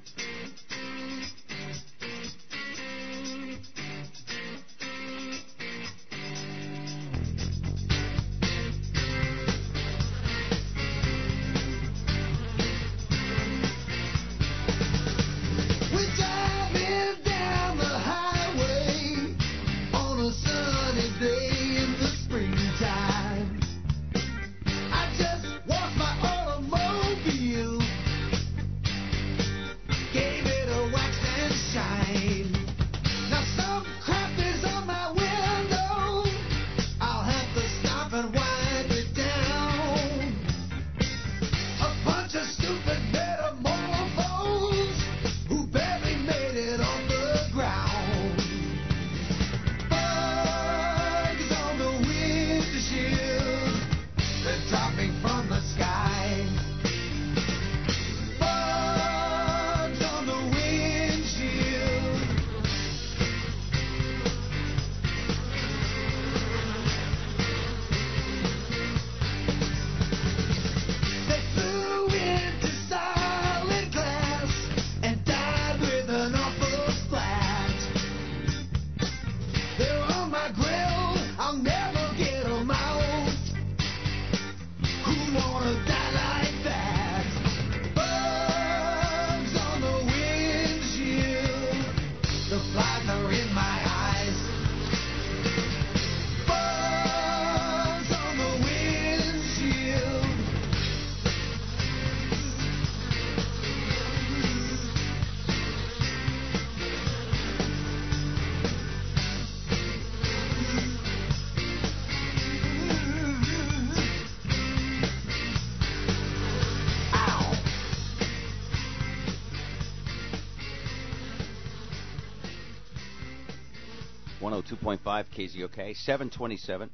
.5 KZOK, 727.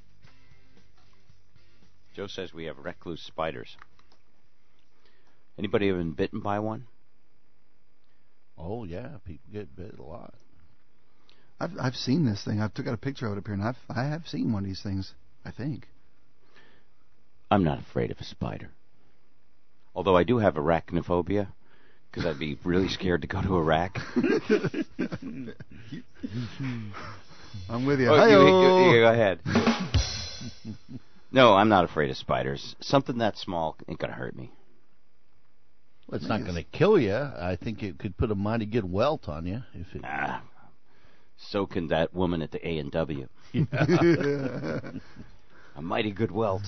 Joe says we have recluse spiders. Anybody ever been bitten by one? Oh, yeah. People get bit a lot. I've seen this thing. I've got a picture of it up here, and I have seen one of these things, I think. I'm not afraid of a spider. Although I do have arachnophobia, because I'd be really scared to go to Iraq. I'm with you. Oh, you go ahead. No, I'm not afraid of spiders. Something that small ain't going to hurt me. Well, it's not going to kill you. I think it could put a mighty good welt on you. So can that woman at the A&W. A mighty good welt.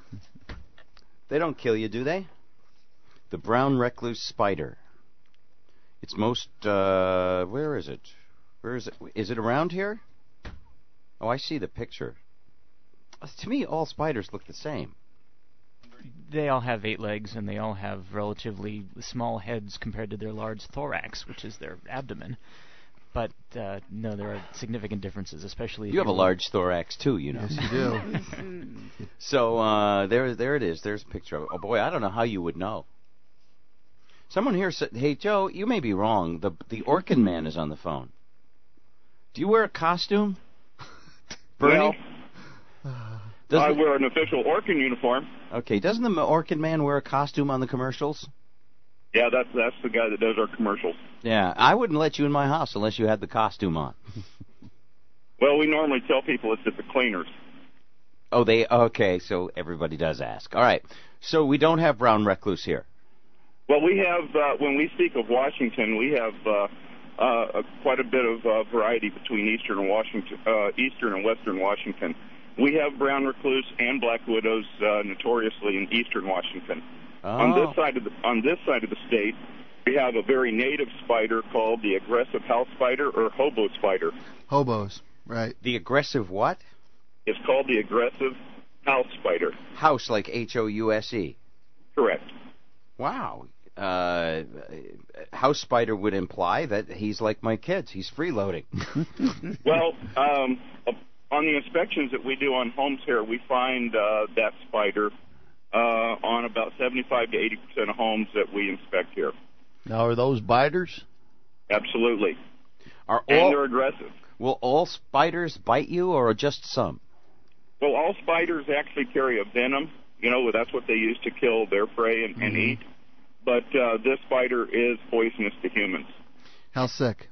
They don't kill you, do they? The brown recluse spider. It's most, where is it? Where is it? Is it around here? Oh, I see the picture. To me, all spiders look the same. They all have 8 legs, and they all have relatively small heads compared to their large thorax, which is their abdomen. But, no, there are significant differences, especially if you have a large thorax, too, you know. Yes, you do. So, there it is. There's a picture of it. Oh, boy, I don't know how you would know. Someone here said, hey, Joe, you may be wrong. The Orkin Man is on the phone. Do you wear a costume? Bernie? Well, I wear an official Orkin uniform. Okay, doesn't the Orkin Man wear a costume on the commercials? Yeah, that's the guy that does our commercials. Yeah, I wouldn't let you in my house unless you had the costume on. Well, we normally tell people it's at the cleaners. Oh, okay, so everybody does ask. All right, so we don't have brown recluse here. Well, we have, when we speak of Washington, we have quite a bit of variety between Eastern and Western Washington. We have brown recluse and black widows notoriously in Eastern Washington. Oh. On this side of the state, we have a very native spider called the aggressive house spider or hobo spider. Hobos, right. The aggressive what? It's called the aggressive house spider. House, like House. Correct. Wow. House spider would imply that he's like my kids. He's freeloading. Well, on the inspections that we do on homes here, we find that spider on about 75 to 80% of homes that we inspect here. Now, are those biters? Absolutely. And they're aggressive. Will all spiders bite you, or just some? Well, all spiders actually carry a venom. You know, that's what they use to kill their prey and eat. but this spider is poisonous to humans. How sick?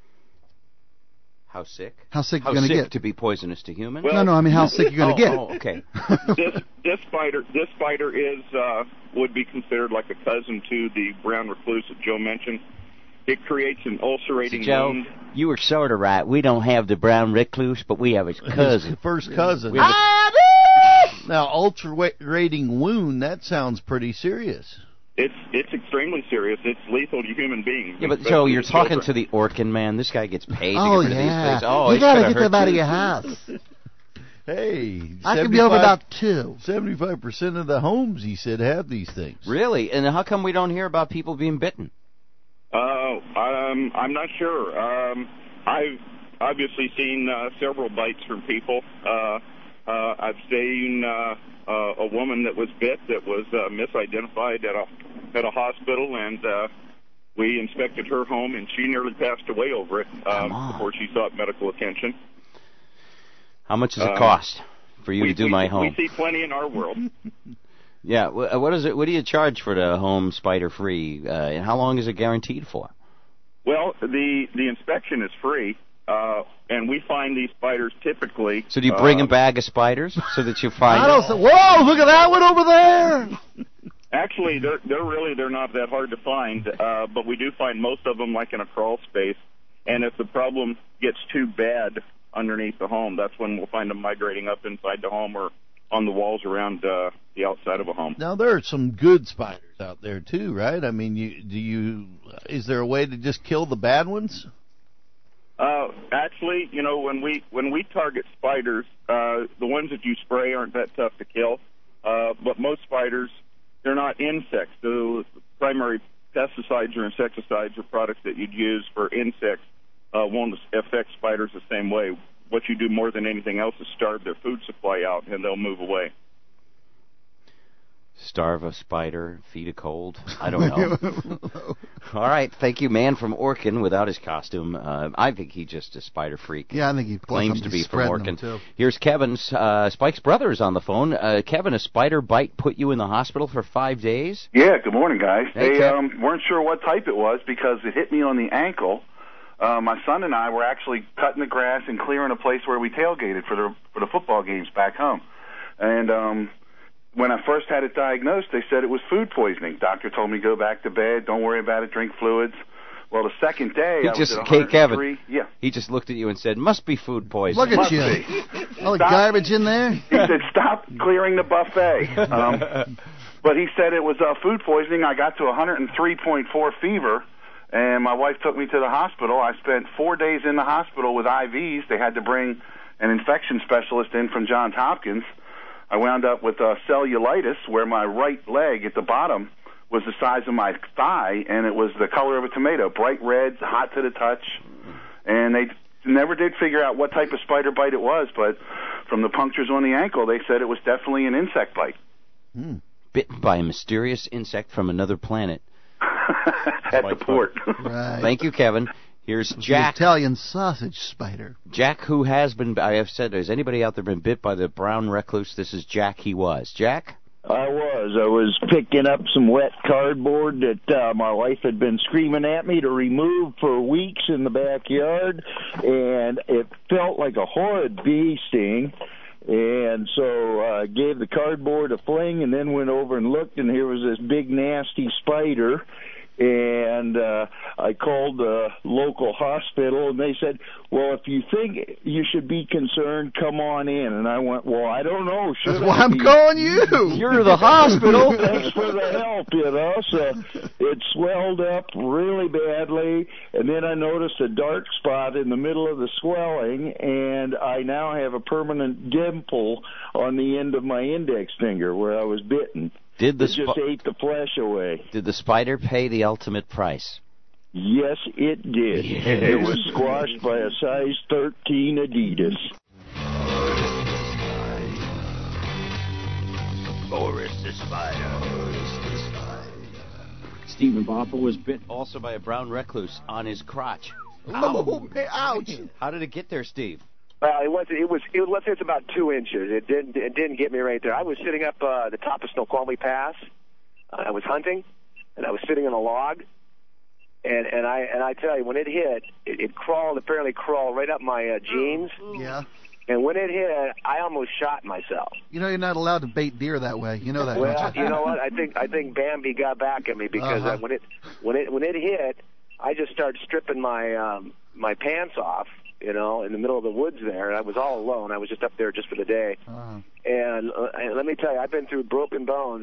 How sick? How sick How you gonna sick get? to be poisonous to humans? Well, No, I mean how sick you gonna get? Oh, okay. This spider is would be considered like a cousin to the brown recluse that Joe mentioned. It creates an ulcerating Joe, wound. you were sort of right. We don't have the brown recluse, but we have his cousin. First cousin. We have Now, ulcerating wound, that sounds pretty serious. It's extremely serious. It's lethal to human beings. Yeah, but Joe, you're talking to the Orkin man. This guy gets paid to Oh get rid of these yeah. things. Oh, You it's gotta gonna get them hurt out of you. your house. Hey, I could be over about 2. 75% of the homes, he said, have these things. Really? And how come we don't hear about people being bitten? I'm not sure. I've obviously seen several bites from people. I've seen a woman that was bit that was misidentified at a hospital, and we inspected her home, and she nearly passed away over it before she sought medical attention. How much does it cost for you to do my home? We see plenty in our world. Yeah. What is it? What do you charge for the home spider free? And how long is it guaranteed for? Well, the inspection is free. And we find these spiders typically. So do you bring a bag of spiders so that you find? Whoa! Look at that one over there. Actually, they're not that hard to find, but we do find most of them like in a crawl space. And if the problem gets too bad underneath the home, that's when we'll find them migrating up inside the home or on the walls around the outside of a home. Now, there are some good spiders out there, too, right? I mean, is there a way to just kill the bad ones? Actually, when we target spiders, the ones that you spray aren't that tough to kill. But most spiders, they're not insects. The primary pesticides or insecticides or products that you'd use for insects won't affect spiders the same way. What you do more than anything else is starve their food supply out, and they'll move away. Starve a spider, feed a cold. I don't know. All right, thank you, man from Orkin without his costume. I think he's just a spider freak. Yeah, I think he claims to be from spreading them, Orkin. too. Here's Kevin. Spike's brother is on the phone. Kevin, a spider bite put you in the hospital for 5 days? Yeah, good morning, guys. Hey, they Kev. weren't sure what type it was because it hit me on the ankle. My son and I were actually cutting the grass and clearing a place where we tailgated for the football games back home. And when I first had it diagnosed, they said it was food poisoning. Doctor told me go back to bed, don't worry about it, drink fluids. Well, the second day, I was at 103. Kevin, yeah. he just looked at you and said, must be food poisoning. Look at Must you. be. All the garbage in there. He said, stop clearing the buffet. But he said it was food poisoning. I got to 103.4 fever, and my wife took me to the hospital. I spent 4 days in the hospital with IVs. They had to bring an infection specialist in from Johns Hopkins. I wound up with cellulitis, where my right leg at the bottom was the size of my thigh, and it was the color of a tomato, bright red, hot to the touch. And they never did figure out what type of spider bite it was, but from the punctures on the ankle, they said it was definitely an insect bite. Bitten by a mysterious insect from another planet. At the port. Right. Thank you, Kevin. Here's The Jack. Italian sausage spider. Jack, who has been, I have said, has anybody out there been bit by the brown recluse? This is Jack. He was. Jack? I was picking up some wet cardboard that my wife had been screaming at me to remove for weeks in the backyard, and it felt like a horrid bee sting. And so I gave the cardboard a fling and then went over and looked, and here was this big, nasty spider. And I called the local hospital, and they said, well, if you think you should be concerned, come on in. And I went, well, I don't know. That's why I'm calling you. You're the hospital. Thanks for the help, So it swelled up really badly, and then I noticed a dark spot in the middle of the swelling, and I now have a permanent dimple on the end of my index finger where I was bitten. It just ate the flesh away. Did the spider pay the ultimate price? Yes, it did. Yes. It was squashed by a size 13 Adidas. Boris the spider. Stephen Bopper was bit also by a brown recluse on his crotch. Oh, ouch. How did it get there, Steve? Let's say it's about 2 inches. It didn't get me right there. I was sitting up the top of Snoqualmie Pass. I was hunting, and I was sitting on a log, and I tell you, when it hit, it apparently crawled right up my jeans. Yeah. And when it hit, I almost shot myself. You know, you're not allowed to bait deer that way. You know that. Well, don't you? you know what? I think Bambi got back at me because when it hit, I just started stripping my pants off. You know, in the middle of the woods there, and I was all alone. I was just up there just for the day. And let me tell you, I've been through broken bones.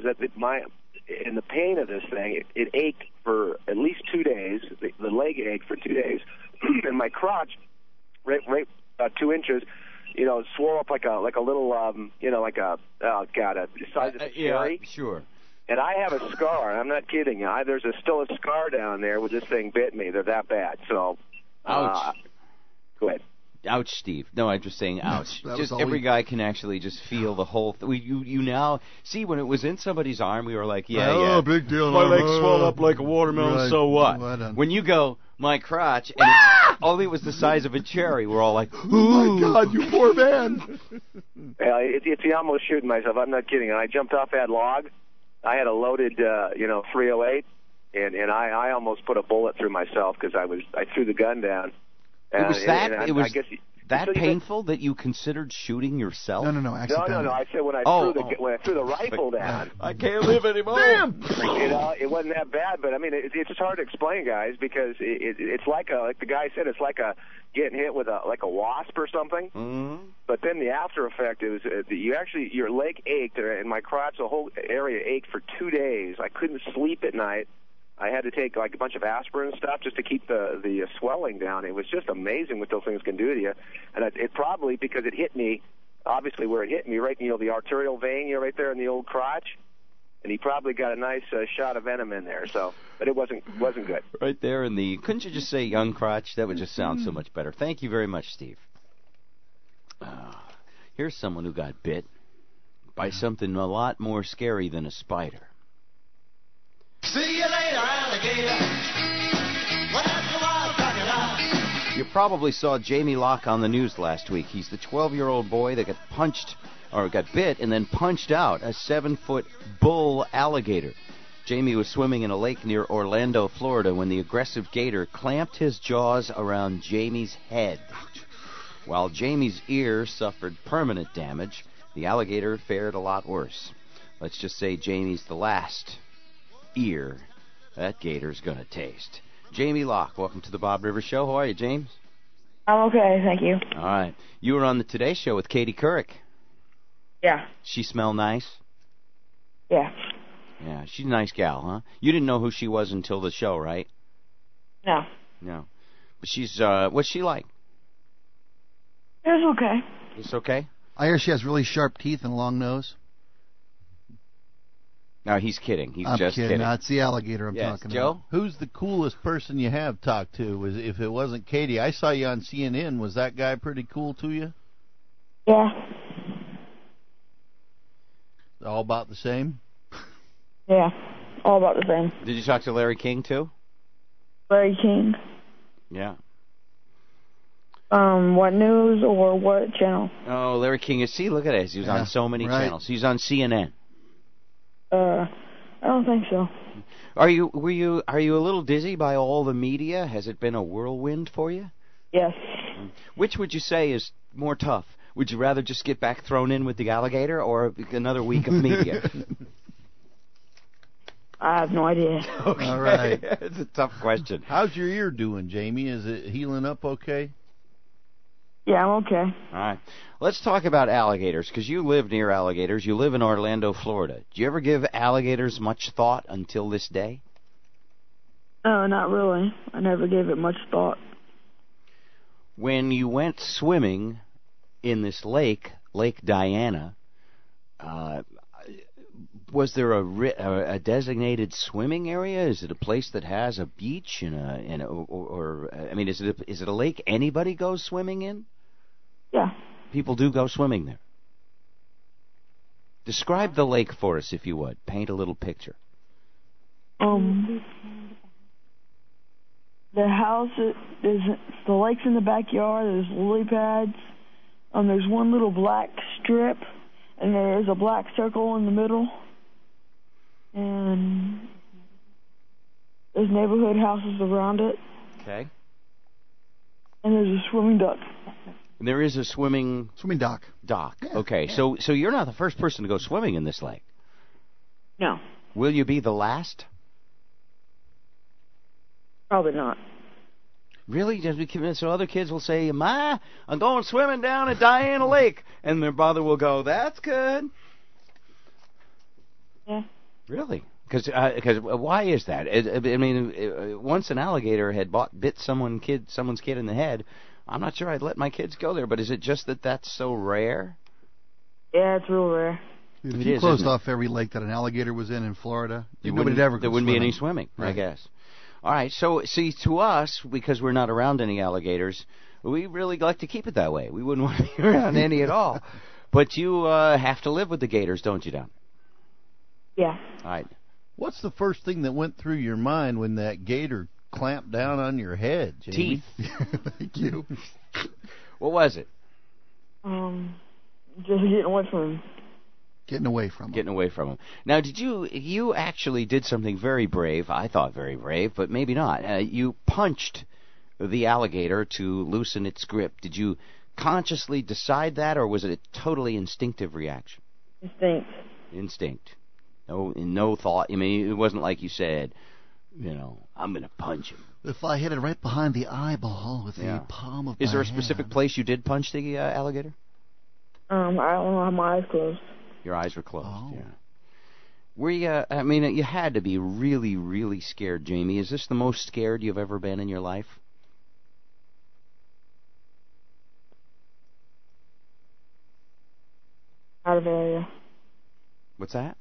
In the pain of this thing, it ached for at least 2 days. The leg ached for 2 days, and my crotch, right 2 inches, you know, swole up like a little, you know, like a the size of a cherry. Yeah, sure. And I have a scar. I'm not kidding you. There's still a scar down there where this thing bit me. They're that bad. So, ouch. Go ahead. Ouch, Steve. No, I'm just saying ouch. That Every guy can actually just feel the whole thing. You now see when it was in somebody's arm, we were like, yeah. Big deal. My leg swelled up like a watermelon. Right. So what? When you go, my crotch, and it only was the size of a cherry, we're all like, oh my God, you poor man. It's almost shooting myself. I'm not kidding. And I jumped off that log. I had a loaded, 308, and I almost put a bullet through myself because I threw the gun down. It was that painful that you considered shooting yourself? No, accidentally. No. I said when I threw the rifle down. I can't live anymore. Damn. You know, it wasn't that bad, but I mean, it's just hard to explain, guys, because it's like the guy said, it's like getting hit with a wasp or something. Mm-hmm. But then the after effect is your leg ached, and my crotch, the whole area ached for 2 days. I couldn't sleep at night. I had to take like a bunch of aspirin and stuff just to keep the swelling down. It was just amazing what those things can do to you. And it probably, because it hit me, obviously where it hit me, right, the arterial vein, right there in the old crotch. And he probably got a nice shot of venom in there. So, but it wasn't good. Right there in the. Couldn't you just say young crotch? That would just sound so much better. Thank you very much, Steve. Here's someone who got bit by something a lot more scary than a spider. See you later, alligator. Where's the wild crocodile? You probably saw Jamie Locke on the news last week. He's the 12-year-old boy that got bit and then punched out a 7-foot bull alligator. Jamie was swimming in a lake near Orlando, Florida, when the aggressive gator clamped his jaws around Jamie's head. While Jamie's ear suffered permanent damage, the alligator fared a lot worse. Let's just say Jamie's the last ear that gator's gonna taste. Jamie Locke, welcome to the Bob Rivers Show. How are you, James? I'm okay, thank you. All right. You were on the Today Show with Katie Couric. Yeah. She smell nice? Yeah. Yeah, she's a nice gal, huh? You didn't know who she was until the show, right? No. No. But she's, what's she like? It's okay. It's okay? I hear she has really sharp teeth and a long nose. No, he's kidding. I'm just kidding. No, it's the alligator I'm talking Joe? about. Who's the coolest person you have talked to? If it wasn't Katie, I saw you on CNN. Was that guy pretty cool to you? Yeah. All about the same? Yeah, all about the same. Did you talk to Larry King, too? Larry King. Yeah. What news or what channel? Oh, Larry King is. See, look at this. He was on so many channels. He's on CNN. I don't think so. Are you a little dizzy by all the media? Has it been a whirlwind for you? Yes. Which would you say is more tough? Would you rather just get back thrown in with the alligator or another week of media? I have no idea. Okay. All right. It's a tough question. How's your ear doing, Jamie? Is it healing up okay? Yeah, I'm okay. All right. Let's talk about alligators, because you live near alligators. You live in Orlando, Florida. Do you ever give alligators much thought until this day? No, not really. I never gave it much thought. When you went swimming in this lake, Lake Diana, was there a designated swimming area? Is it a place that has a beach is it a lake anybody goes swimming in? Yeah. People do go swimming there. Describe the lake for us, if you would. Paint a little picture. The house is the lake's in the backyard. There's lily pads. There's one little black strip, and there's a black circle in the middle. And There's neighborhood houses around it, Okay. and there's a swimming duck. And there is a swimming dock. Yeah, okay, so you're not the first person to go swimming in this lake. No, Will you be the last? probably not. Really? So other kids will say, "Ma, I'm going swimming down at Diana Lake," and their mother will go, "That's good." Yeah. Really? Because why is that? Once an alligator had bit someone's kid in the head, I'm not sure I'd let my kids go there. But is it just that that's so rare? Yeah, it's real rare. If It you is, closed isn't it? off every lake that an alligator was in Florida, There nobody'd ever go there wouldn't be any swimming. swimming, I Right. guess. All right, so see, to us, because we're not around any alligators, we really like to keep it that way. We wouldn't want to be around any at all. But you have to live with the gators, don't you, Don? Yeah. All right. What's the first thing that went through your mind when that gator clamped down on your head, Jamie? Teeth. Thank you. What was it? Just getting away from him. Getting away from him. Getting away from him. Now, you actually did something very brave, I thought very brave, but maybe not. You punched the alligator to loosen its grip. Did you consciously decide that, or was it a totally instinctive reaction? Instinct. No thought. I mean, it wasn't like you said, I'm going to punch him. If I hit it right behind the eyeball with the palm of Is my there a specific hand. place you did punch the alligator? I don't have my eyes closed. Your eyes were closed, Oh. yeah. Were you, you had to be really, really scared, Jamie. Is this the most scared you've ever been in your life? Out of area. What's that?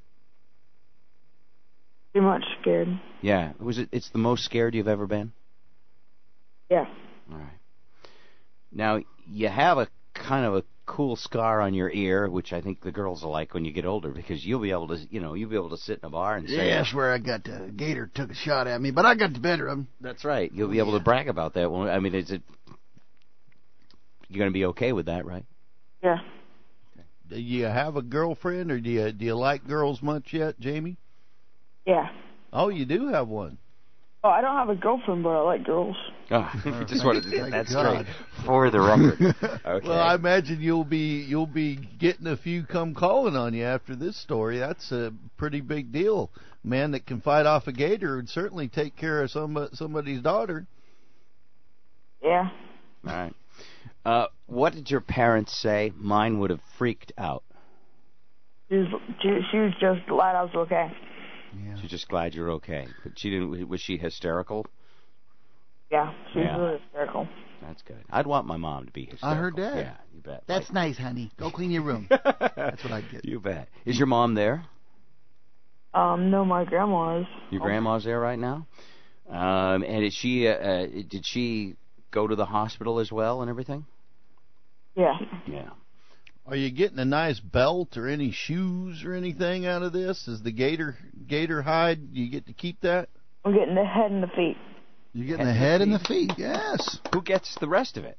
Too much scared. Yeah. It's the most scared you've ever been? Yeah. All right. Now, you have a kind of a cool scar on your ear, which I think the girls will like when you get older, because you'll be able to, you'll be able to sit in a bar and say, Yeah, that's where I got the gator took a shot at me, but I got the better of him. That's right. You'll be able to brag about that. Well, is it? You're going to be okay with that, right? Yeah. Do you have a girlfriend, or do you like girls much yet, Jamie? Yeah. Oh, you do have one. Oh, I don't have a girlfriend, but I like girls. Oh, just wanted to get that God. straight for the record. Okay. Well, I imagine you'll be getting a few come calling on you after this story. That's a pretty big deal. A man that can fight off a gator would certainly take care of somebody's daughter. Yeah. All right. What did your parents say? Mine would have freaked out. She was just glad I was okay. Yeah. She's just glad you're okay. But she didn't. Was she hysterical? Yeah, she was Yeah. really hysterical. That's good. I'd want my mom to be hysterical. I heard that. Yeah, you bet. That's nice, honey. Go clean your room. That's what I'd get. You bet. Is your mom there? No, my grandma is. Your grandma's there right now. And is she? Did she go to the hospital as well and everything? Yeah. Yeah. Are you getting a nice belt or any shoes or anything out of this? Is the gator hide? Do you get to keep that? I'm getting the head and the feet. You're getting the head and the feet, yes. Who gets the rest of it?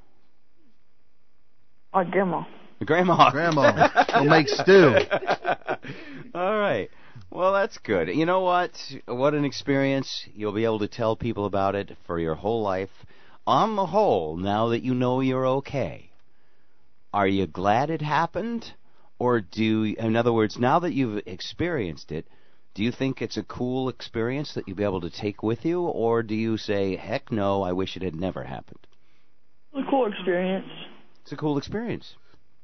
My grandma. The grandma. Grandma will make stew. All right. Well, that's good. You know what? What an experience. You'll be able to tell people about it for your whole life. On the whole, now that you know you're okay, are you glad it happened? Or in other words, now that you've experienced it, do you think it's a cool experience that you'll be able to take with you? Or do you say, heck no, I wish it had never happened? It's a cool experience. It's a cool experience.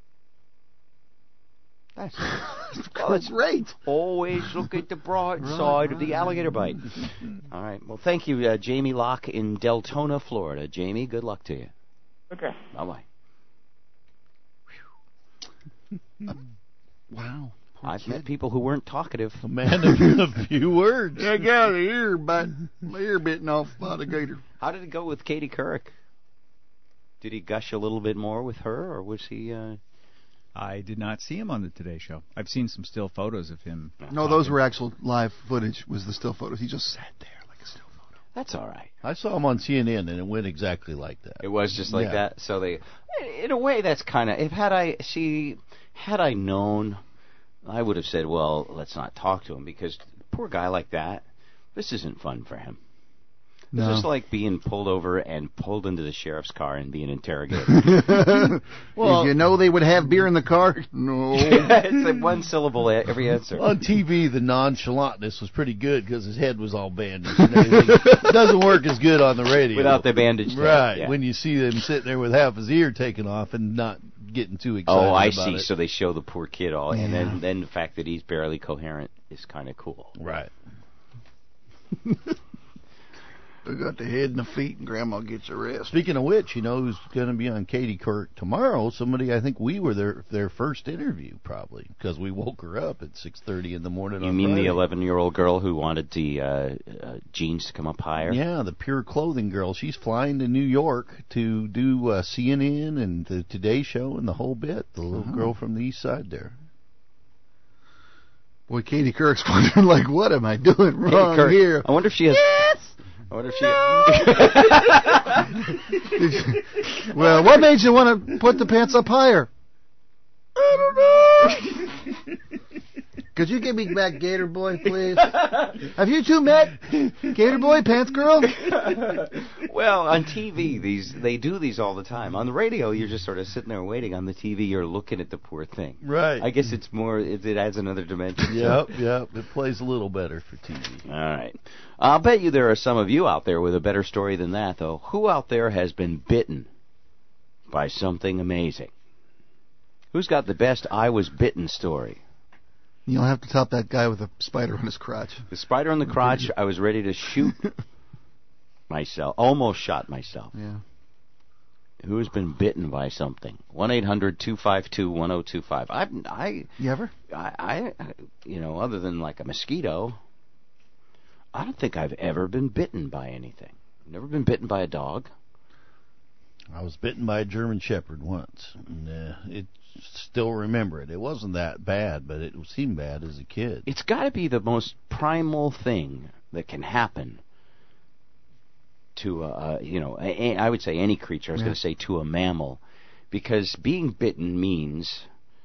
Nice. That's great. Always look at the bright side of the alligator bite. All right. Well, thank you, Jamie Locke in Deltona, Florida. Jamie, good luck to you. Okay. Bye-bye. Wow. I've met people who weren't talkative. A man of a few words. I got my ear bitten off by the gator. How did it go with Katie Couric? Did he gush a little bit more with her, or was he... I did not see him on the Today Show. I've seen some still photos of him. No, those were actual live footage, was the still photos. He just sat there like a still photo. That's all right. I saw him on CNN, and it went exactly like that. It was just like that. So in a way, that's kind of... Had I known, I would have said, well, let's not talk to him, because poor guy like that, This isn't fun for him. No. It's just like being pulled over and pulled into the sheriff's car and being interrogated. Well, did you know they would have beer in the car? No. It's like one syllable every answer. On TV, the nonchalantness was pretty good because his head was all bandaged and everything. It doesn't work as good on the radio. Without the bandage. Right. Yeah. When you see them sitting there with half his ear taken off and not getting too excited Oh, I about see. it. So they show the poor kid all, and then the fact that he's barely coherent is kind of cool. Right. They got the head and the feet, and Grandma gets a rest. Speaking of which, you know who's going to be on Katie Couric tomorrow? Somebody I think we were their first interview, probably, because we woke her up at 6:30 in the morning. You on mean Friday. the 11-year-old girl who wanted the jeans to come up higher? Yeah, the Pure Clothing girl. She's flying to New York to do CNN and the Today Show and the whole bit. The little girl from the East Side there. Boy, Katie Couric's wondering, like, what am I doing wrong here? I wonder if she has... Yes! I wonder if she... Well, what made you want to put the pants up higher? I don't know. Could you give me back Gator Boy, please? Have you two met? Gator Boy, Pants Girl? Well, on TV, they do these all the time. On the radio, you're just sort of sitting there waiting. On the TV, you're looking at the poor thing. Right. I guess it's more, it adds another dimension. Yep. It plays a little better for TV. All right. I'll bet you there are some of you out there with a better story than that, though. Who out there has been bitten by something amazing? Who's got the best I was bitten story? You'll have to top that guy with a spider on his crotch. The spider on the crotch, I was ready to shoot myself. Almost shot myself. Yeah. Who has been bitten by something? 1-800-252-1025. You ever? Other than like a mosquito, I don't think I've ever been bitten by anything. Never been bitten by a dog. I was bitten by a German Shepherd once. And, still remember it. It wasn't that bad, but it seemed bad as a kid. It's got to be the most primal thing that can happen to, I would say any creature. I was going to say to a mammal, because being bitten means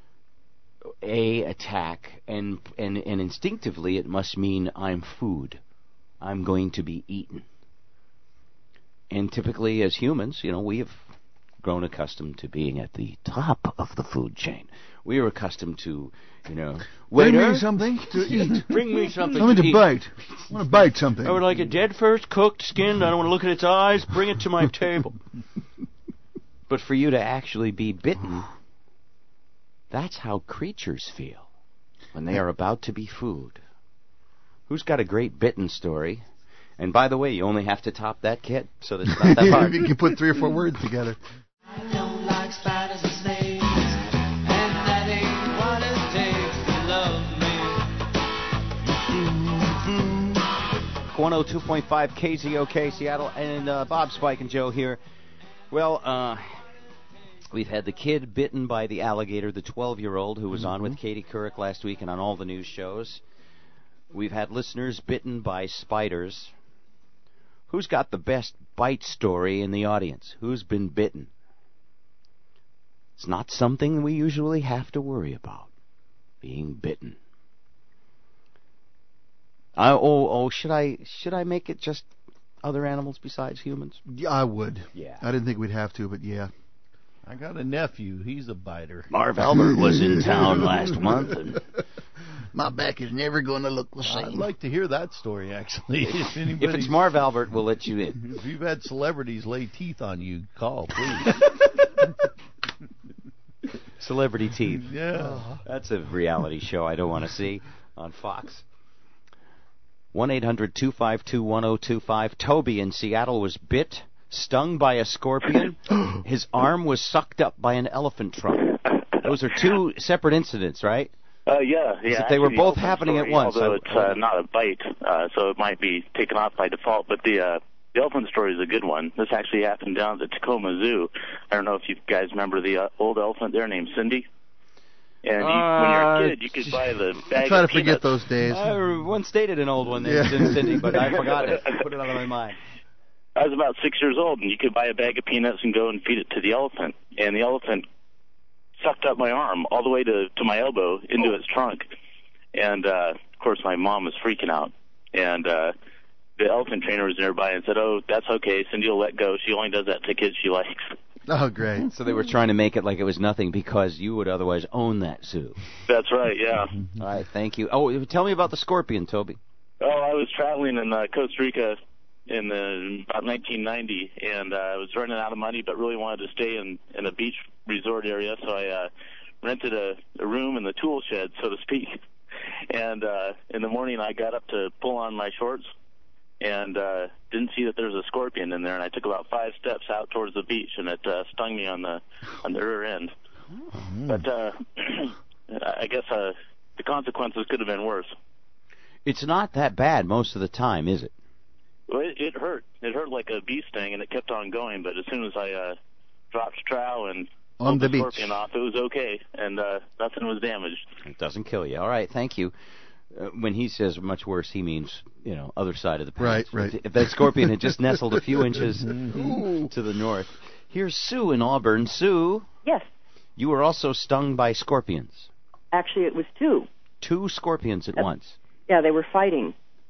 attack, and instinctively it must mean I'm food. I'm going to be eaten. And typically, as humans, we have grown accustomed to being at the top of the food chain. We are accustomed to, bring me something to eat. Bring me something I want to to eat. bite. I want to bite something. I would like it dead first, cooked, skinned. I don't want to look at its eyes. Bring it to my table. But for you to actually be bitten, that's how creatures feel when they are about to be food. Who's got a great bitten story? And by the way, you only have to top that, kid, so that's not that hard. You can put 3 or 4 words together. I don't like spiders and snakes, and that ain't what it takes to love me. 102.5 KZOK Seattle, and Bob, Spike, and Joe here. Well, we've had the kid bitten by the alligator, the 12-year-old who was on with Katie Couric last week and on all the news shows. We've had listeners bitten by spiders. Who's got the best bite story in the audience? Who's been bitten? It's not something we usually have to worry about, being bitten. Should I make it just other animals besides humans? Yeah, I would. Yeah. I didn't think we'd have to, but yeah. I got a nephew. He's a biter. Marv Albert was in town last month, and my back is never going to look the I'd same. like to hear that story, actually. If it's Marv Albert, we'll let you in. If you've had celebrities lay teeth on you, call, please. Celebrity teeth. Yeah. That's a reality show I don't want to see on Fox. 1-800-252-1025. Toby in Seattle was stung by a scorpion. His arm was sucked up by an elephant trunk. Those are 2 separate incidents, right? Yeah. They were Actually, both the happening story, at once. Although it's not a bite, so it might be taken off by default. But the elephant story is a good one. This actually happened down at the Tacoma Zoo. I don't know if you guys remember the old elephant there named Cindy. And when you're a kid, you could buy the bag I try of to forget peanuts. those days. I once dated an old one named Cindy, but I forgot it. I put it out of my mind. I was about 6 years old, and you could buy a bag of peanuts and go and feed it to the elephant. And the elephant sucked up my arm all the way to my elbow into its trunk. And, of course, my mom was freaking out. And the elephant trainer was nearby and said, "Oh, that's okay. Cindy will let go. She only does that to kids she likes." Oh, great. So they were trying to make it like it was nothing because you would otherwise own that zoo. That's right, yeah. All right, thank you. Oh, tell me about the scorpion, Toby. Oh, I was traveling in Costa Rica in about 1990, and I was running out of money but really wanted to stay in a beach resort area, so I rented a room in the tool shed, so to speak. And in the morning I got up to pull on my shorts and didn't see that there was a scorpion in there, and I took about 5 steps out towards the beach, and it stung me on the rear end. But I guess the consequences could have been worse. It's not that bad most of the time, is it? Well, it hurt. It hurt like a bee sting, and it kept on going. But as soon as I dropped trowel and on the beach, scorpion off, it was okay, and nothing was damaged. It doesn't kill you. All right, thank you. When he says much worse, he means, other side of the pants. Right. If that scorpion had just nestled a few inches to the north. Here's Sue in Auburn. Sue. Yes. You were also stung by scorpions. Actually, it was 2. 2 scorpions at once. Yeah, they were fighting.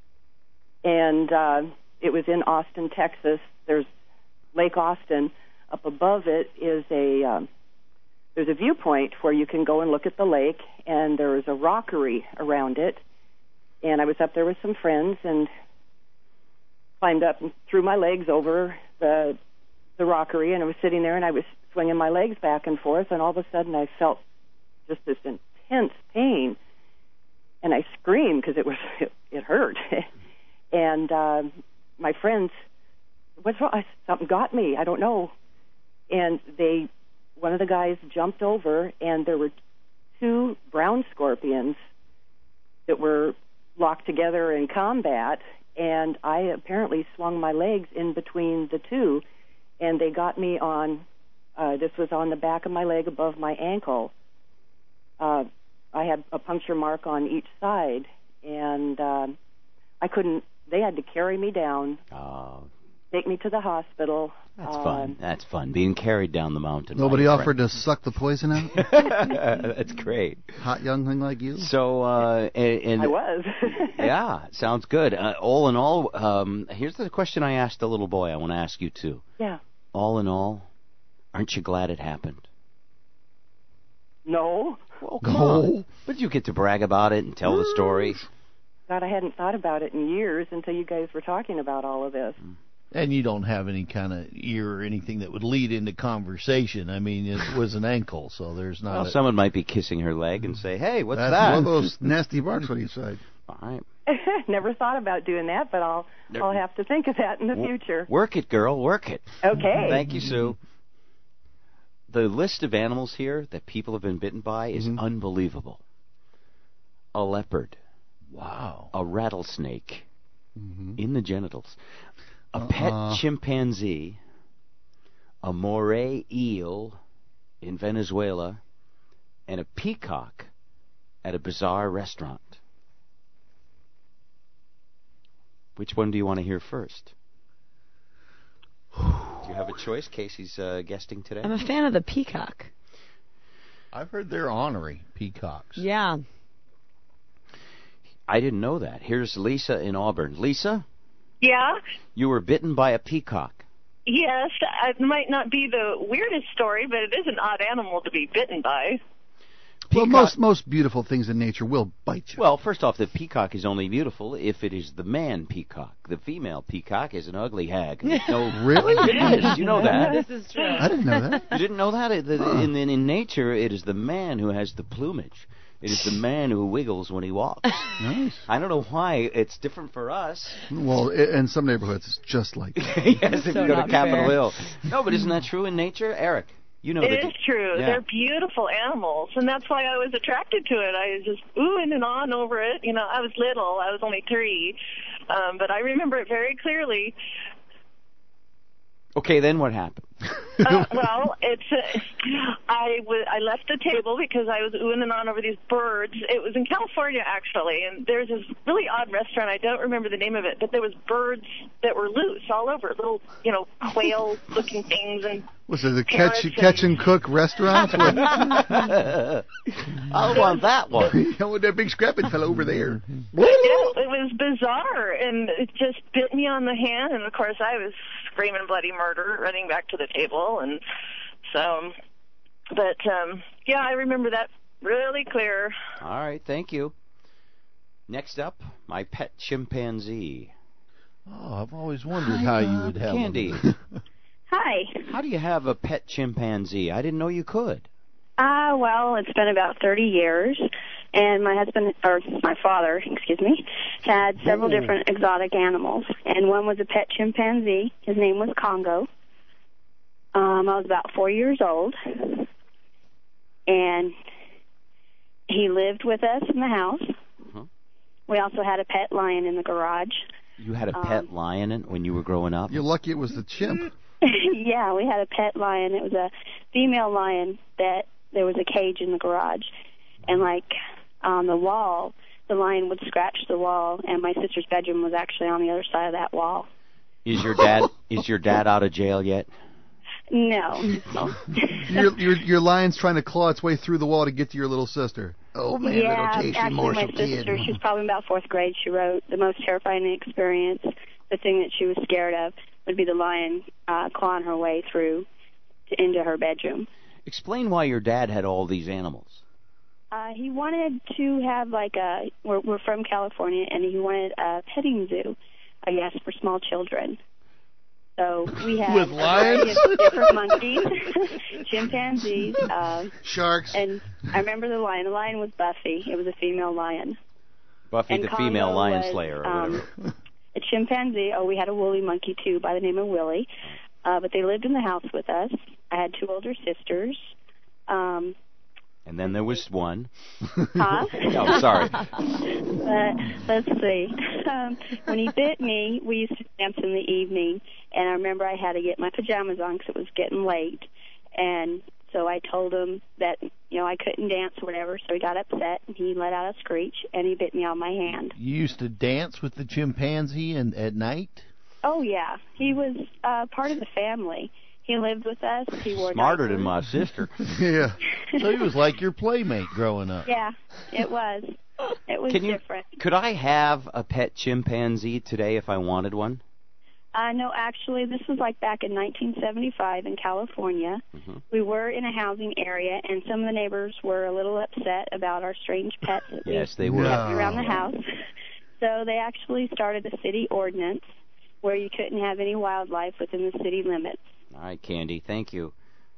And it was in Austin, Texas. There's Lake Austin. Up above it is there's a viewpoint where you can go and look at the lake, and there is a rockery around it. And I was up there with some friends and climbed up and threw my legs over the rockery, and I was sitting there, and I was swinging my legs back and forth, and all of a sudden I felt just this intense pain, and I screamed because it hurt. And my friends, what's wrong? Something got me. I don't know. And one of the guys jumped over, and there were 2 brown scorpions that were locked together in combat, and I apparently swung my legs in between the 2, and they got me on, this was on the back of my leg above my ankle. I had a puncture mark on each side, and they had to carry me down, take me to the hospital. That's fun. That's fun, being carried down the mountain. Nobody offered to suck the poison out? That's great. Hot young thing like you? So, and I was. Yeah, sounds good. All in all, here's the question I asked the little boy. I want to ask you, too. Yeah. All in all, aren't you glad it happened? No. Well, come on. But you get to brag about it and tell the story. God, I hadn't thought about it in years until you guys were talking about all of this. And you don't have any kind of ear or anything that would lead into conversation. I mean, it was an ankle, so there's not. Well, someone might be kissing her leg and say, "Hey, what's That's that?" one of those nasty barks. What do you say? All right. Never thought about doing that, but I'll have to think of that in the future. Work it, girl. Work it. Okay. Thank you, Sue. The list of animals here that people have been bitten by is unbelievable. A leopard. Wow. A rattlesnake in the genitals. A pet chimpanzee. A moray eel in Venezuela. And a peacock at a bizarre restaurant. Which one do you want to hear first? Do you have a choice? Casey's guesting today. I'm a fan of the peacock. I've heard they're ornery, peacocks. Yeah. I didn't know that. Here's Lisa in Auburn. Lisa? Yeah? You were bitten by a peacock. Yes, it might not be the weirdest story, but it is an odd animal to be bitten by. Well, most beautiful things in nature will bite you. Well, first off, the peacock is only beautiful if it is the man peacock. The female peacock is an ugly hag. No, really? It is. You know that. This is true. I didn't know that. You didn't know that? In nature, it is the man who has the plumage. It is the man who wiggles when he walks. Nice. I don't know why it's different for us. Well, in some neighborhoods, it's just like that. Yes, if you go to Capitol Hill. No, but isn't that true in nature? Eric, you know It is true. Yeah. They're beautiful animals, and that's why I was attracted to it. I was just oohing and on over it. You know, I was little. I was only 3. But I remember it very clearly. Okay, then what happened? Well, I left the table because I was oohing and on over these birds. It was in California, actually, and there's this really odd restaurant. I don't remember the name of it, but there was birds that were loose all over, little, quail-looking things and Was it a catch and cook restaurant? I want that one. I want that big scrapping fellow over there. It was bizarre, and it just bit me on the hand, and of course I was screaming bloody murder, running back to the table, and so, but yeah, I remember that really clear. All right, thank you. Next up, my pet chimpanzee. Oh, I've always wondered how you would have Candy. Hi. How do you have a pet chimpanzee? I didn't know you could. Well, it's been about 30 years, and my father, had several different exotic animals, and one was a pet chimpanzee. His name was Congo. I was about 4 years old, and he lived with us in the house. We also had a pet lion in the garage. You had a pet lion when you were growing up? You're lucky it was the chimp. Yeah, we had a pet lion. It was a female lion that there was a cage in the garage. And, on the wall, the lion would scratch the wall, and my sister's bedroom was actually on the other side of that wall. Is your dad out of jail yet? No. Your lion's trying to claw its way through the wall to get to your little sister. Oh, man, yeah, little tasty actually, morsel my sister, kid. she was probably about 4th grade. She wrote, the most terrifying experience, the thing that she was scared of, would be the lion clawing her way through into her bedroom. Explain why your dad had all these animals. He wanted to have we're from California, and he wanted a petting zoo, I guess, for small children. So we had with a lions? variety of different monkeys, chimpanzees, sharks. And I remember the lion. The lion was Buffy. It was a female lion. Buffy and the Congo female lion was, slayer or whatever. A chimpanzee. Oh, we had a woolly monkey, too, by the name of Willie. But they lived in the house with us. I had 2 older sisters. And then there was one. Huh? Oh, sorry. Let's see. When he bit me, we used to dance in the evening, and I remember I had to get my pajamas on because it was getting late. And so I told him that, I couldn't dance or whatever, so he got upset, and he let out a screech, and he bit me on my hand. You used to dance with the chimpanzee at night? Oh, yeah. He was part of the family. He lived with us. He wore Smarter diapers. than my sister. Yeah. So he was like your playmate growing up. Yeah, it was. It was different. Could I have a pet chimpanzee today if I wanted one? No, actually, this was back in 1975 in California. Mm-hmm. We were in a housing area, and some of the neighbors were a little upset about our strange pets that Yes, they we were. kept around the house. So they actually started a city ordinance where you couldn't have any wildlife within the city limits. All right, Candy, thank you.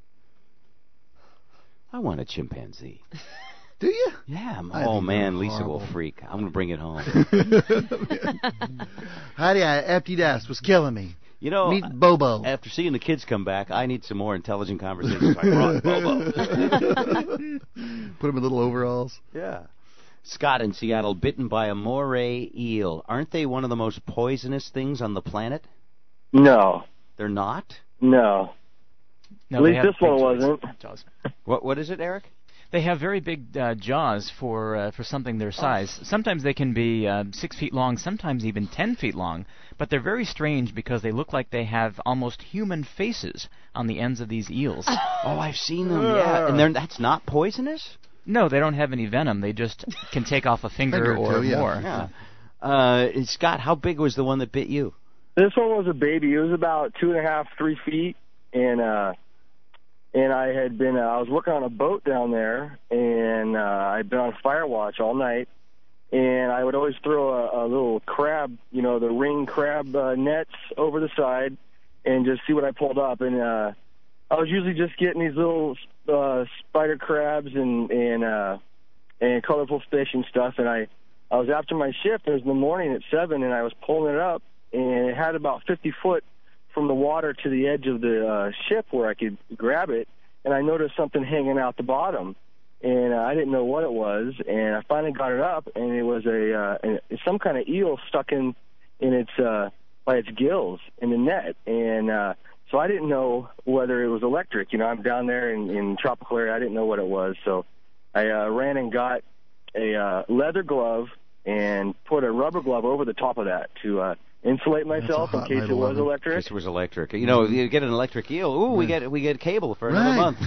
I want a chimpanzee. Do you? Yeah. Oh, man, Lisa horrible. will freak. I'm going to bring it home. Honey, I empty nest was killing me. Meet Bobo. After seeing the kids come back, I need some more intelligent conversations. I brought Bobo. Put him in little overalls. Yeah. Scott in Seattle, bitten by a moray eel. Aren't they one of the most poisonous things on the planet? No. They're not? No. No, At they least have this one big wasn't. jaws. What is it, Eric? They have very big jaws for something their size. Sometimes they can be 6 feet long, sometimes even 10 feet long. But they're very strange because they look like they have almost human faces on the ends of these eels. Oh, I've seen them. Yeah, and that's not poisonous? No, they don't have any venom. They just can take off a finger or more. Yeah. Scott, how big was the one that bit you? This one was a baby. It was about 2.5, 3 feet, and I had been I was working on a boat down there, and I'd been on fire watch all night, and I would always throw a little crab, the ring crab nets over the side, and just see what I pulled up, and I was usually just getting these little spider crabs and colorful fish and stuff, and I was after my shift. It was in the morning at 7, and I was pulling it up, and it had about 50 foot from the water to the edge of the ship where I could grab it, and I noticed something hanging out the bottom, and I didn't know what it was, and I finally got it up, and it was some kind of eel stuck in its by its gills in the net, and so I didn't know whether it was electric. I'm down there in tropical area. I didn't know what it was, so I ran and got a leather glove and put a rubber glove over the top of that to insulate myself in case it was electric. In case it was electric. You know, you get an electric eel. Ooh, we get cable for another month.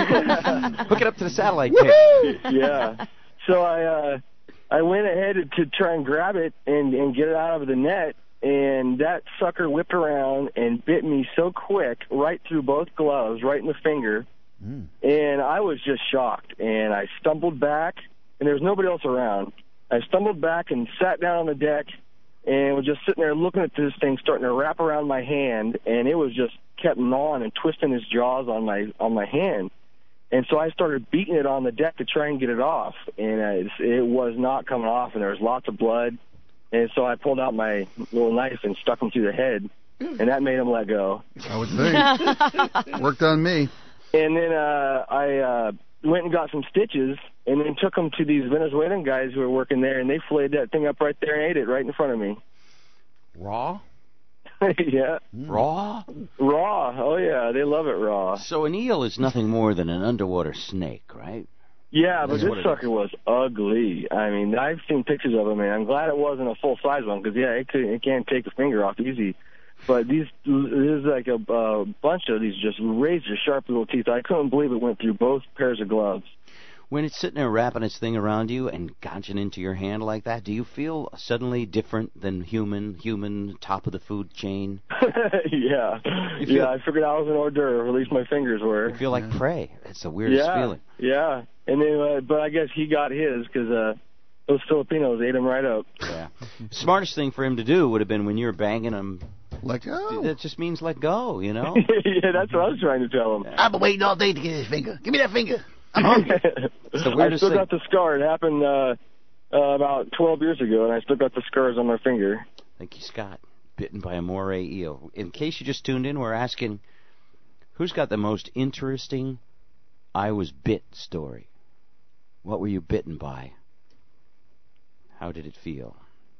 Hook it up to the satellite dish. Yeah. So I went ahead to try and grab it and get it out of the net, and that sucker whipped around and bit me so quick, right through both gloves, right in the finger. And I was just shocked, and I stumbled back, and there was nobody else around. I stumbled back and sat down on the deck and was just sitting there looking at this thing starting to wrap around my hand, and it was just kept gnawing and twisting its jaws on my hand. And so I started beating it on the deck to try and get it off, and it was not coming off, and there was lots of blood. And so I pulled out my little knife and stuck him through the head, and that made him let go. I would think. Worked on me. And then I went and got some stitches, and then took them to these Venezuelan guys who were working there, and they filleted that thing up right there and ate it right in front of me. Raw? Yeah. Raw? Raw. Oh, yeah. They love it raw. So an eel is nothing more than an underwater snake, right? Yeah, but this sucker was ugly. I mean, I've seen pictures of him, and I'm glad it wasn't a full-size one, because, yeah, it can't take a finger off easy. But there's like a bunch of these just razor-sharp little teeth. I couldn't believe it went through both pairs of gloves. When it's sitting there wrapping its thing around you and gouging into your hand like that, do you feel suddenly different than human, top of the food chain? Yeah. I figured I was an hors d'oeuvre, at least my fingers were. You feel like prey. It's the weirdest feeling. Yeah. And then, but I guess he got his because those Filipinos ate him right up. Yeah. Smartest thing for him to do would have been when you're banging him. Let go. That just means let go, you know? Yeah, that's what I was trying to tell him. I've been waiting all day to get his finger. Give me that finger. I'm hungry. It's the weirdest I still thing. got the scar. It happened about 12 years ago, and I still got the scars on my finger. Thank you, Scott. Bitten by a moray eel. In case you just tuned in, we're asking, who's got the most interesting I was bit story? What were you bitten by? How did it feel?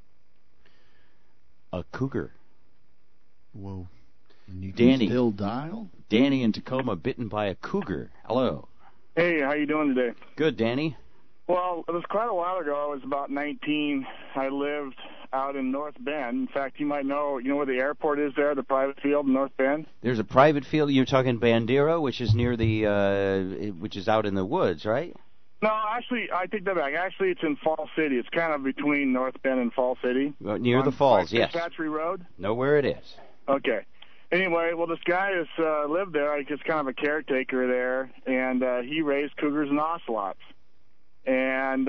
A cougar. Whoa. And you Danny. can still dial? Danny in Tacoma bitten by a cougar. Hello. Hey, how you doing today? Good, Danny. Well, it was quite a while ago. I was about 19. I lived out in North Bend. In fact, you might know, where the airport is there, the private field in North Bend? There's a private field. You're talking Bandera, which is near which is out in the woods, right? No, actually, I take that back. Actually, it's in Fall City. It's kind of between North Bend and Fall City. Near the falls, yes. Factory Road? Know where it is. Okay. Anyway, well, this guy has lived there. He's kind of a caretaker there, and he raised cougars and ocelots. And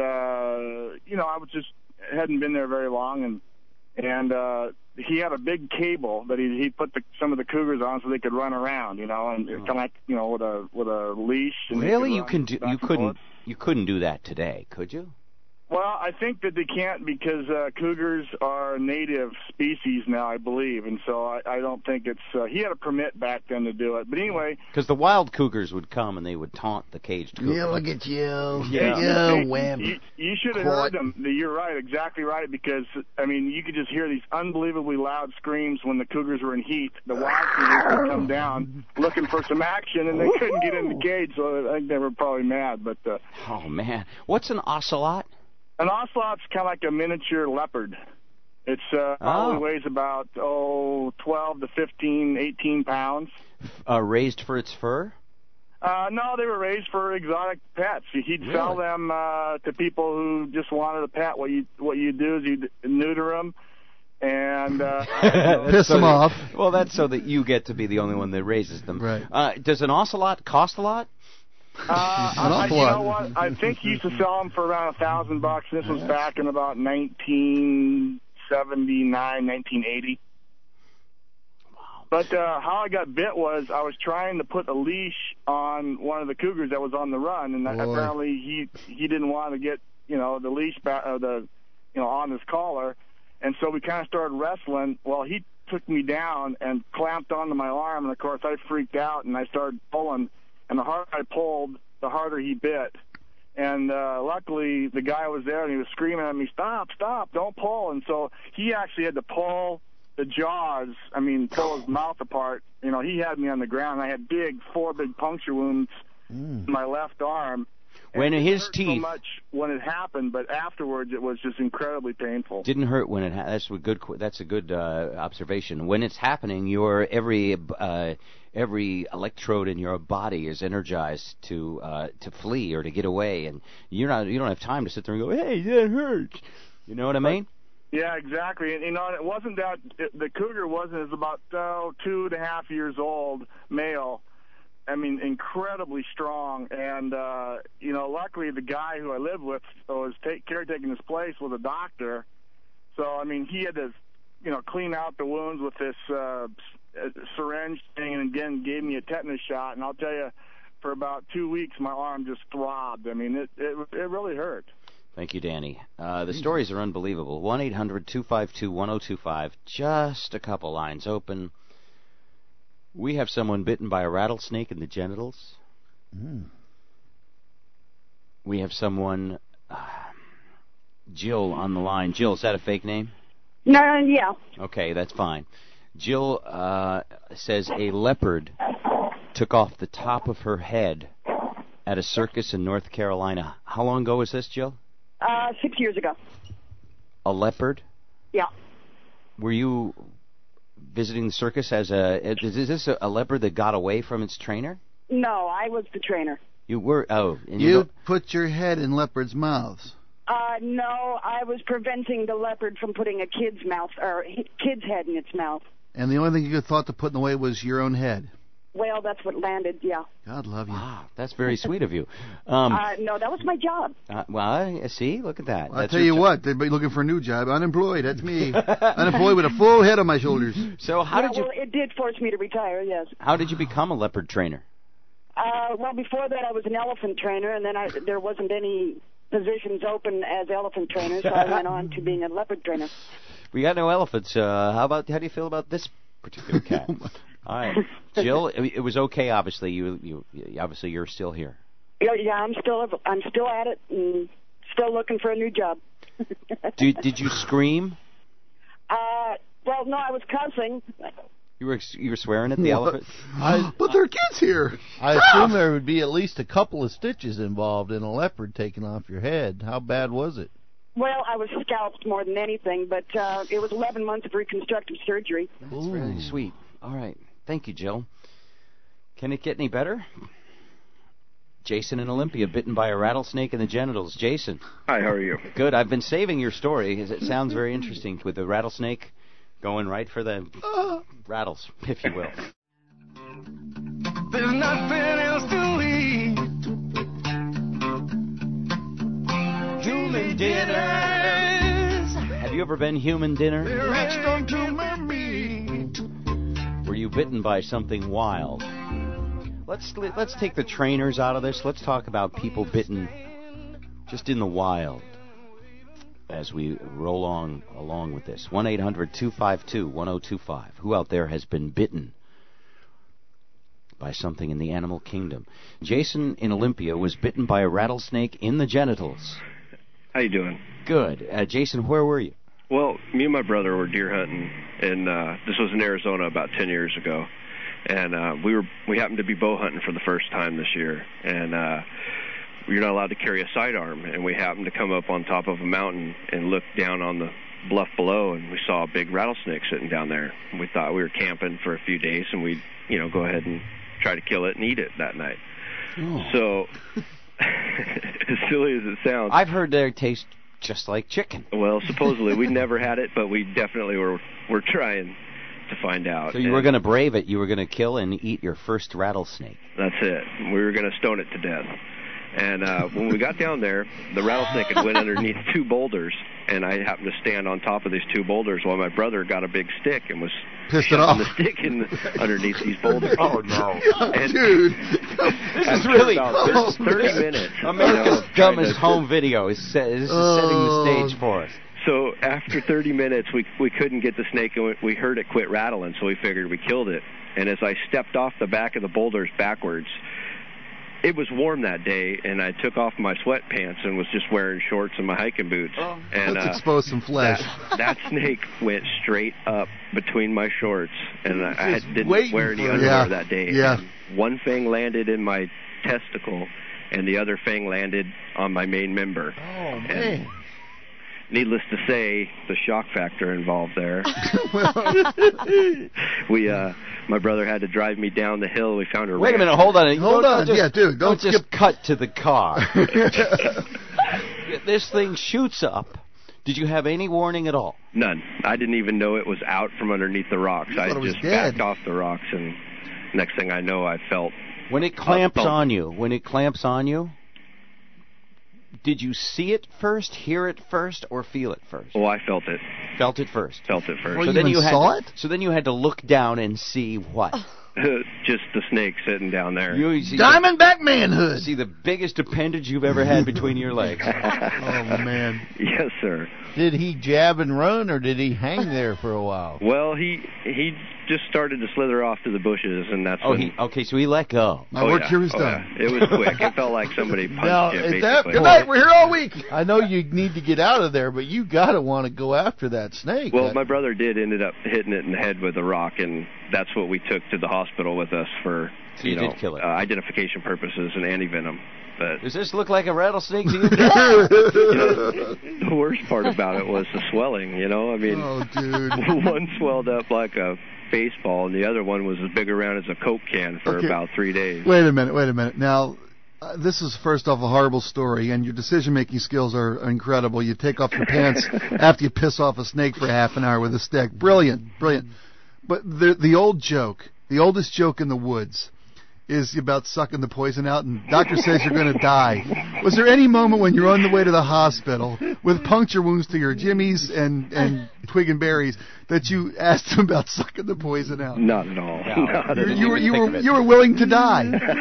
I was just hadn't been there very long, and he had a big cable that he put some of the cougars on so they could run around, and kind of like with a leash. And really, you couldn't do that today, could you? Well, I think that they can't because cougars are a native species now, I believe, and so I don't think it's. He had a permit back then to do it, but anyway. Because the wild cougars would come and they would taunt the caged cougar. Yeah, look at you. Yeah, wham. You should have heard them. You're right, exactly right, because you could just hear these unbelievably loud screams when the cougars were in heat. The wild cougars would come down looking for some action, and they couldn't get in the cage, so I think they were probably mad. But oh man, what's an ocelot? An ocelot's kind of like a miniature leopard. It's probably weighs about 12 to 15, 18 pounds. Raised for its fur? No, they were raised for exotic pets. He'd sell them to people who just wanted a pet. What you do is you neuter them and piss them off. Well, that's so that you get to be the only one that raises them. Right. Does an ocelot cost a lot? You know what? I think he used to sell them for around $1,000. This was back in about 1979, 1980. But how I got bit was I was trying to put a leash on one of the cougars that was on the run, and apparently he didn't want to get the leash back on his collar, and so we kind of started wrestling. Well, he took me down and clamped onto my arm, and of course I freaked out and I started pulling. And the harder I pulled, the harder he bit. And luckily, the guy was there, and he was screaming at me, stop, don't pull. And so he actually had to pull the jaws, pull his mouth apart. He had me on the ground. I had four big puncture wounds in my left arm. When And his it hurt teeth so much when it happened, but afterwards it was just incredibly painful. didn't hurt when it that's a good observation. When it's happening, your every electrode in your body is energized to flee or to get away, and you don't have time to sit there and go, hey, that hurts. You know what I mean? Yeah, exactly. And it wasn't that the cougar wasn't. It was about 2.5 years old, male. I mean, incredibly strong. And luckily the guy who I lived with was caretaking his place was a doctor. So I mean, he had to clean out the wounds with this syringe thing, and again gave me a tetanus shot. And I'll tell you, for about 2 weeks, my arm just throbbed. I mean, it really hurt. Thank you, Danny. The stories are unbelievable. 1-800-252-1025. Just a couple lines open. We have someone bitten by a rattlesnake in the genitals. We have someone, Jill, on the line. Jill, is that a fake name? No, yeah. Okay, that's fine. Jill says a leopard took off the top of her head at a circus in North Carolina. How long ago was this, Jill? 6 years ago. A leopard? Yeah. Were you visiting the circus is this a leopard that got away from its trainer? No, I was the trainer. You were, and You put your head in leopards' mouths. No, I was preventing the leopard from putting a kid's head in its mouth. And the only thing you thought to put in the way was your own head. Well, that's what landed, yeah. God love you. That's very sweet of you. No, that was my job. See, look at that. I'll tell you what, they'd be looking for a new job. Unemployed, that's me. Unemployed with a full head on my shoulders. So Well, it did force me to retire, yes. How did you become a leopard trainer? Well, before that I was an elephant trainer, and then there wasn't any positions open as elephant trainer, so I went on to being a leopard trainer. We got no elephants. How do you feel about this particular cat? All right, Jill. It was okay. Obviously, obviously you're still here. Yeah, I'm still at it and still looking for a new job. Did you scream? Well, no, I was cussing. You were swearing at the elephant. But there are kids here. I assume there would be at least a couple of stitches involved in a leopard taking off your head. How bad was it? Well, I was scalped more than anything, but it was 11 months of reconstructive surgery. That's really sweet. All right. Thank you, Jill. Can it get any better? Jason in Olympia, bitten by a rattlesnake in the genitals. Jason. Hi, how are you? Good. I've been saving your story because it sounds very interesting with the rattlesnake going right for the rattles, if you will. There's nothing else to eat. Human dinners. Have you ever been human dinner? They're extra human meat. Were you bitten by something wild? Let's take the trainers out of this. Let's talk about people bitten just in the wild as we roll along with this. 1-800-252-1025. Who out there has been bitten by something in the animal kingdom? Jason in Olympia was bitten by a rattlesnake in the genitals. How you doing? Good. Jason, where were you? Well, me and my brother were deer hunting, and this was in Arizona about 10 years ago. And we happened to be bow hunting for the first time this year, and you're not allowed to carry a sidearm. And we happened to come up on top of a mountain and look down on the bluff below, and we saw a big rattlesnake sitting down there. And we thought we were camping for a few days, and we'd go ahead and try to kill it and eat it that night. Oh. So, as silly as it sounds, I've heard they taste just like chicken. Well, supposedly we never had it, but we definitely were trying to find out. So you were going to brave it. You were going to kill and eat your first rattlesnake. That's it. We were going to stone it to death. And when we got down there, the rattlesnake had went underneath two boulders, and I happened to stand on top of these two boulders while my brother got a big stick and was pissed it off. The stick underneath these boulders. Oh no, and dude! This is really 30 minutes. America's dumbest home video is setting the stage for us. So after 30 minutes, we couldn't get the snake, and we heard it quit rattling, so we figured we killed it. And as I stepped off the back of the boulders backwards, it was warm that day, and I took off my sweatpants and was just wearing shorts and my hiking boots. Oh, and let's expose some flesh. That snake went straight up between my shorts, and I didn't wear any underwear that day. Yeah. And one thing landed in my testicle, and the other fang landed on my main member. Oh, man. And needless to say, the shock factor involved there. My brother had to drive me down the hill. We found her. Wait a minute, hold on. Don't just cut to the car. This thing shoots up. Did you have any warning at all? None. I didn't even know it was out from underneath the rocks. I just backed off the rocks, and next thing I know, I felt. When it clamps on you, did you see it first, hear it first, or feel it first? Oh, I felt it. Felt it first. Felt it first. Well, you saw it? So then you had to look down and see what? Just the snake sitting down there. Diamondback manhood. See the biggest appendage you've ever had between your legs. Oh, man. Yes, sir. Did he jab and run, or did he hang there for a while? Well, he just started to slither off to the bushes, and that's when... So he let go. My work here is done. Yeah. It was quick. It felt like somebody punched Now, you, at basically. that point, Good night, we're here all week. I know you need to get out of there, but you got to want to go after that snake. Well, my brother ended up hitting it in the head with a rock, and that's what we took to the hospital with us for did kill it. Identification purposes and antivenom. But does this look like a rattlesnake to you? The worst part about it was the swelling. I mean, oh, dude. One swelled up like a baseball, and the other one was as big around as a Coke can for about 3 days. Wait a minute. Now, this is first off a horrible story, and your decision-making skills are incredible. You take off your pants after you piss off a snake for half an hour with a stick. Brilliant. But the oldest joke in the woods is about sucking the poison out, and doctor says you're going to die. Was there any moment when you're on the way to the hospital with puncture wounds to your jimmies and twig and berries that you asked him about sucking the poison out? Not at all. You were willing to die.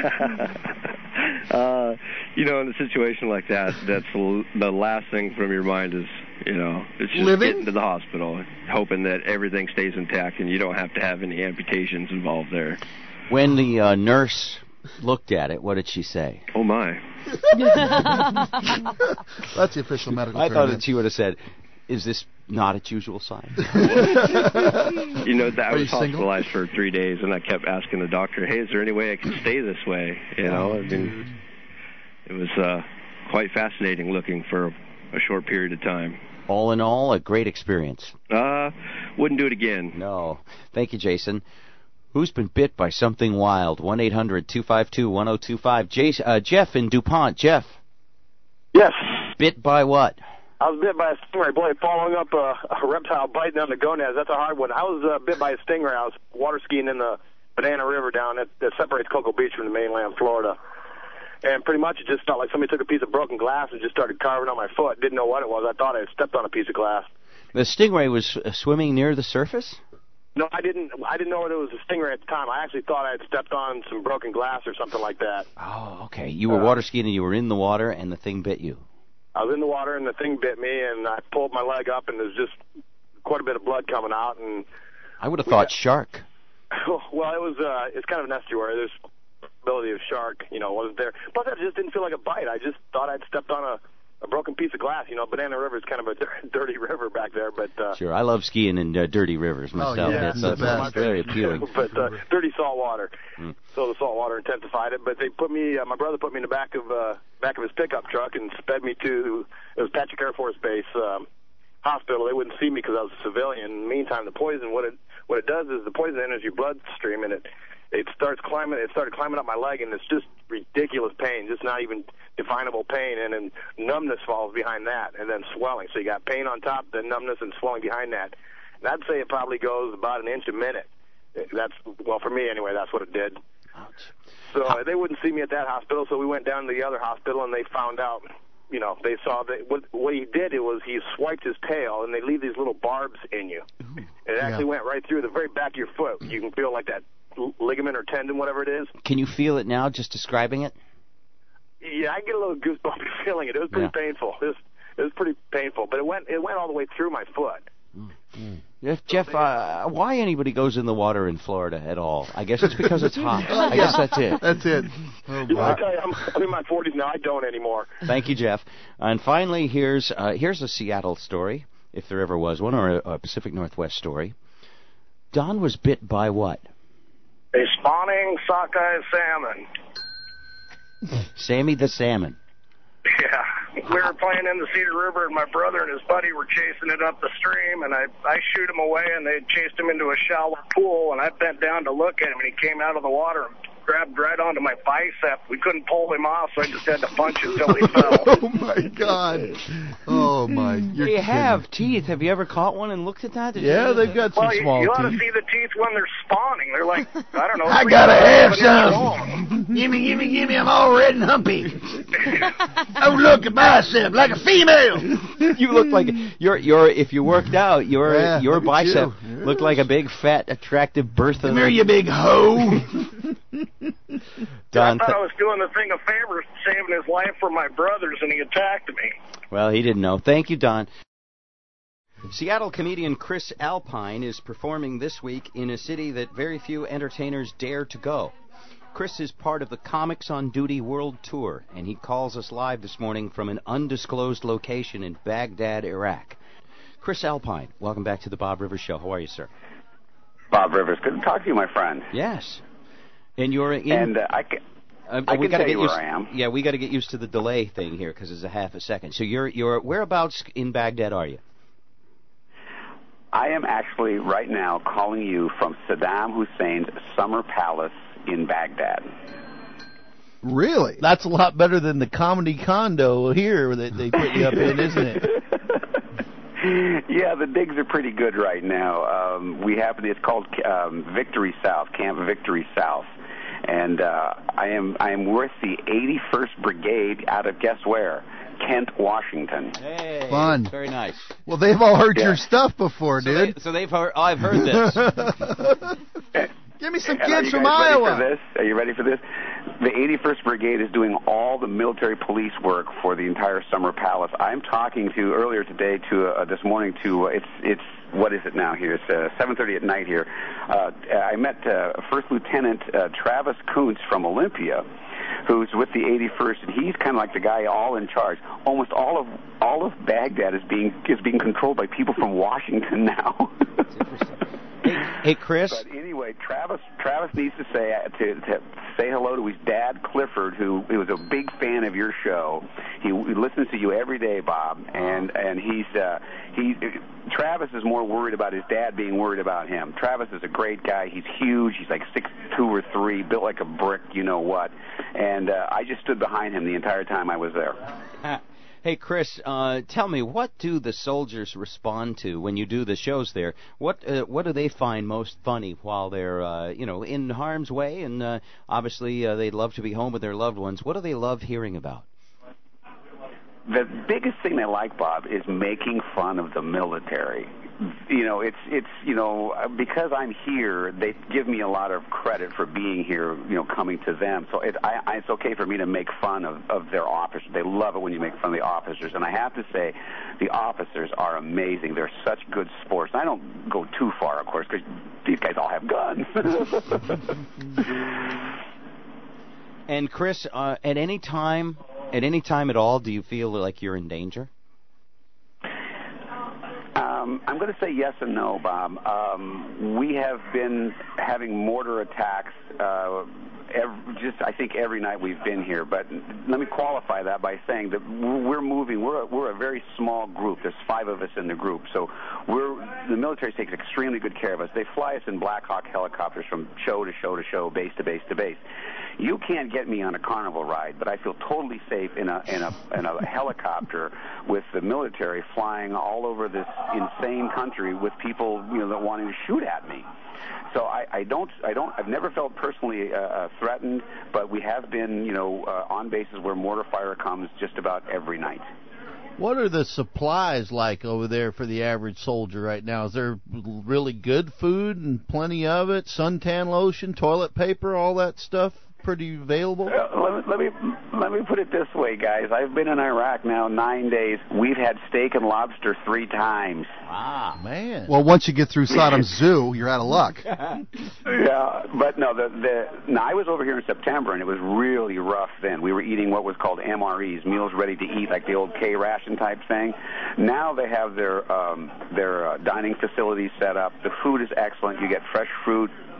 In a situation like that, that's the last thing from your mind is, it's just living? Getting to the hospital, hoping that everything stays intact and you don't have to have any amputations involved there. When the nurse looked at it, what did she say? Oh, my. That's the official medical term. I thought that she would have said, is this not its usual sign? I was hospitalized for 3 days, and I kept asking the doctor, hey, is there any way I can stay this way? It was quite fascinating looking for a short period of time. All in all, a great experience. Wouldn't do it again. No. Thank you, Jason. Who's been bit by something wild? 1-800-252-1025. Jeff in DuPont. Jeff. Yes. Bit by what? I was bit by a stingray. Boy, following up a reptile biting on the gonads, that's a hard one. I was bit by a stingray. I was water skiing in the Banana River down that separates Cocoa Beach from the mainland Florida. And pretty much it just felt like somebody took a piece of broken glass and just started carving on my foot. Didn't know what it was. I thought I had stepped on a piece of glass. The stingray was swimming near the surface? No, I didn't know it was a stingray at the time. I actually thought I had stepped on some broken glass or something like that. Oh, okay. You were water skiing and you were in the water and the thing bit you. I was in the water and the thing bit me, and I pulled my leg up and there's just quite a bit of blood coming out. And I would have thought shark. Well, it's kind of an estuary. There's possibility of shark, wasn't there. Plus, I just didn't feel like a bite. I just thought I'd stepped on a broken piece of glass. Banana River is kind of a dirty river back there, but sure, I love skiing in dirty rivers myself. Yeah, it's very appealing. But dirty salt water, so the salt water intensified it. But they put me, my brother put me in the back of his pickup truck and sped me to it was Patrick Air Force Base hospital. They wouldn't see me because I was a civilian. In the meantime, the poison, what it does is the poison enters your bloodstream and it started climbing up my leg, and it's just ridiculous pain, just not even definable pain, and then numbness falls behind that, and then swelling. So you got pain on top, then numbness and swelling behind that. And I'd say it probably goes about an inch a minute. For me anyway, that's what it did. Ouch. So they wouldn't see me at that hospital, so we went down to the other hospital, and they found out, they saw that what he did was he swiped his tail, and they leave these little barbs in you. Ooh, it actually went right through the very back of your foot. You can feel like that ligament or tendon, whatever it is. Can you feel it now, just describing it? Yeah, I get a little goosebumpy feeling it. It was pretty painful. It was pretty painful, but it went all the way through my foot. Jeff, why anybody goes in the water in Florida at all? I guess it's because it's hot. I guess that's it. That's it. I tell you, I'm in my 40s now. I don't anymore. Thank you, Jeff. And finally, here's a Seattle story, if there ever was one, or a Pacific Northwest story. Don was bit by what? A spawning sockeye salmon. Sammy the Salmon. Yeah. We were playing in the Cedar River, and my brother and his buddy were chasing it up the stream, and I shoot him away, and they chased him into a shallow pool, and I bent down to look at him, and he came out of the water and grabbed right onto my bicep. We couldn't pull him off, so I just had to punch him till he fell. Oh, my God. Oh, my. They have teeth. Have you ever caught one and looked at that? Yeah, they've got some small you teeth. ought to see the teeth when they're spawning. They're like, I don't know. I gotta have some. Gimme, I'm all red and humpy. Oh, look at myself, like a female. You look like you're if you worked out, your bicep looked like a big, fat, attractive Bertha. Come here, you big hoe. Don, I thought I was doing the thing a favor, saving his life for my brothers, and he attacked me. well, he didn't know. Thank you, Don. Seattle comedian Chris Alpine is performing this week in a city that very few entertainers dare to go. Chris is part of the Comics on Duty World Tour, and he calls us live this morning from an undisclosed location in Baghdad, Iraq. Chris Alpine, welcome back to the Bob Rivers Show. How are you, sir? Bob Rivers, good to talk to you, my friend. Yes. And you're in... And I can tell you where I am. Yeah, we got to get used to the delay thing here because it's a half a second. So you're whereabouts in Baghdad are you? I am actually right now calling you from Saddam Hussein's summer palace in Baghdad. Really? That's a lot better than the comedy condo here that they put you up in, isn't it? Yeah, the digs are pretty good right now. It's called Victory South, Camp Victory South. And I am with the 81st Brigade out of, guess where? Kent, Washington. Hey, fun. Very nice. Well, they've all heard your stuff before, dude. So they've heard. I've heard this. Give me some And kids from Ready Iowa. for this? Are you ready for this? The 81st Brigade is doing all the military police work for the entire summer palace. I'm talking to earlier today this morning to it's what is it now here? It's 7:30 at night here. I met First Lieutenant Travis Kuntz from Olympia, who's with the 81st, and he's kind of like the guy all in charge. Almost all of Baghdad is being controlled by people from Washington now. Hey, Chris. But anyway, Travis needs to say hello to his dad, Clifford, who was a big fan of your show. He listens to you every day, Bob, and Travis is more worried about his dad being worried about him. Travis is a great guy. He's huge. He's like 6'2" or 3", built like a brick, you know what. And I just stood behind him the entire time I was there. Hey, Chris, tell me, what do the soldiers respond to when you do the shows there? What do they find most funny while they're in harm's way? And obviously they'd love to be home with their loved ones. What do they love hearing about? The biggest thing they like, Bob, is making fun of the military. It's because I'm here, they give me a lot of credit for being here, coming to them. So it's okay for me to make fun of their officers. They love it when you make fun of the officers. And I have to say, the officers are amazing. They're such good sports. And I don't go too far, of course, because these guys all have guns. And Chris, at any time at all, do you feel like you're in danger? I'm going to say yes and no, Bob. We have been having mortar attacks I think every night we've been here. But let me qualify that by saying that we're moving. We're a very small group. There's 5 of us in the group. So the military takes extremely good care of us. They fly us in Black Hawk helicopters from show to show to show, base to base to base. You can't get me on a carnival ride, but I feel totally safe in a helicopter with the military flying all over this insane country with people that wanting to shoot at me. So I've never felt personally threatened, but we have been on bases where mortar fire comes just about every night. What are the supplies like over there for the average soldier right now? Is there really good food and plenty of it? Suntan lotion, toilet paper, all that stuff pretty available? Let me put it this way, guys. I've been in Iraq now 9 days. We've had steak and lobster 3 times. Ah, man. Well, once you get through Saddam's zoo, you're out of luck. Yeah, but no, I was over here in September, and it was really rough then. We were eating what was called MREs, meals ready to eat, like the old K-ration type thing. Now they have their dining facilities set up. The food is excellent. You get fresh fruit,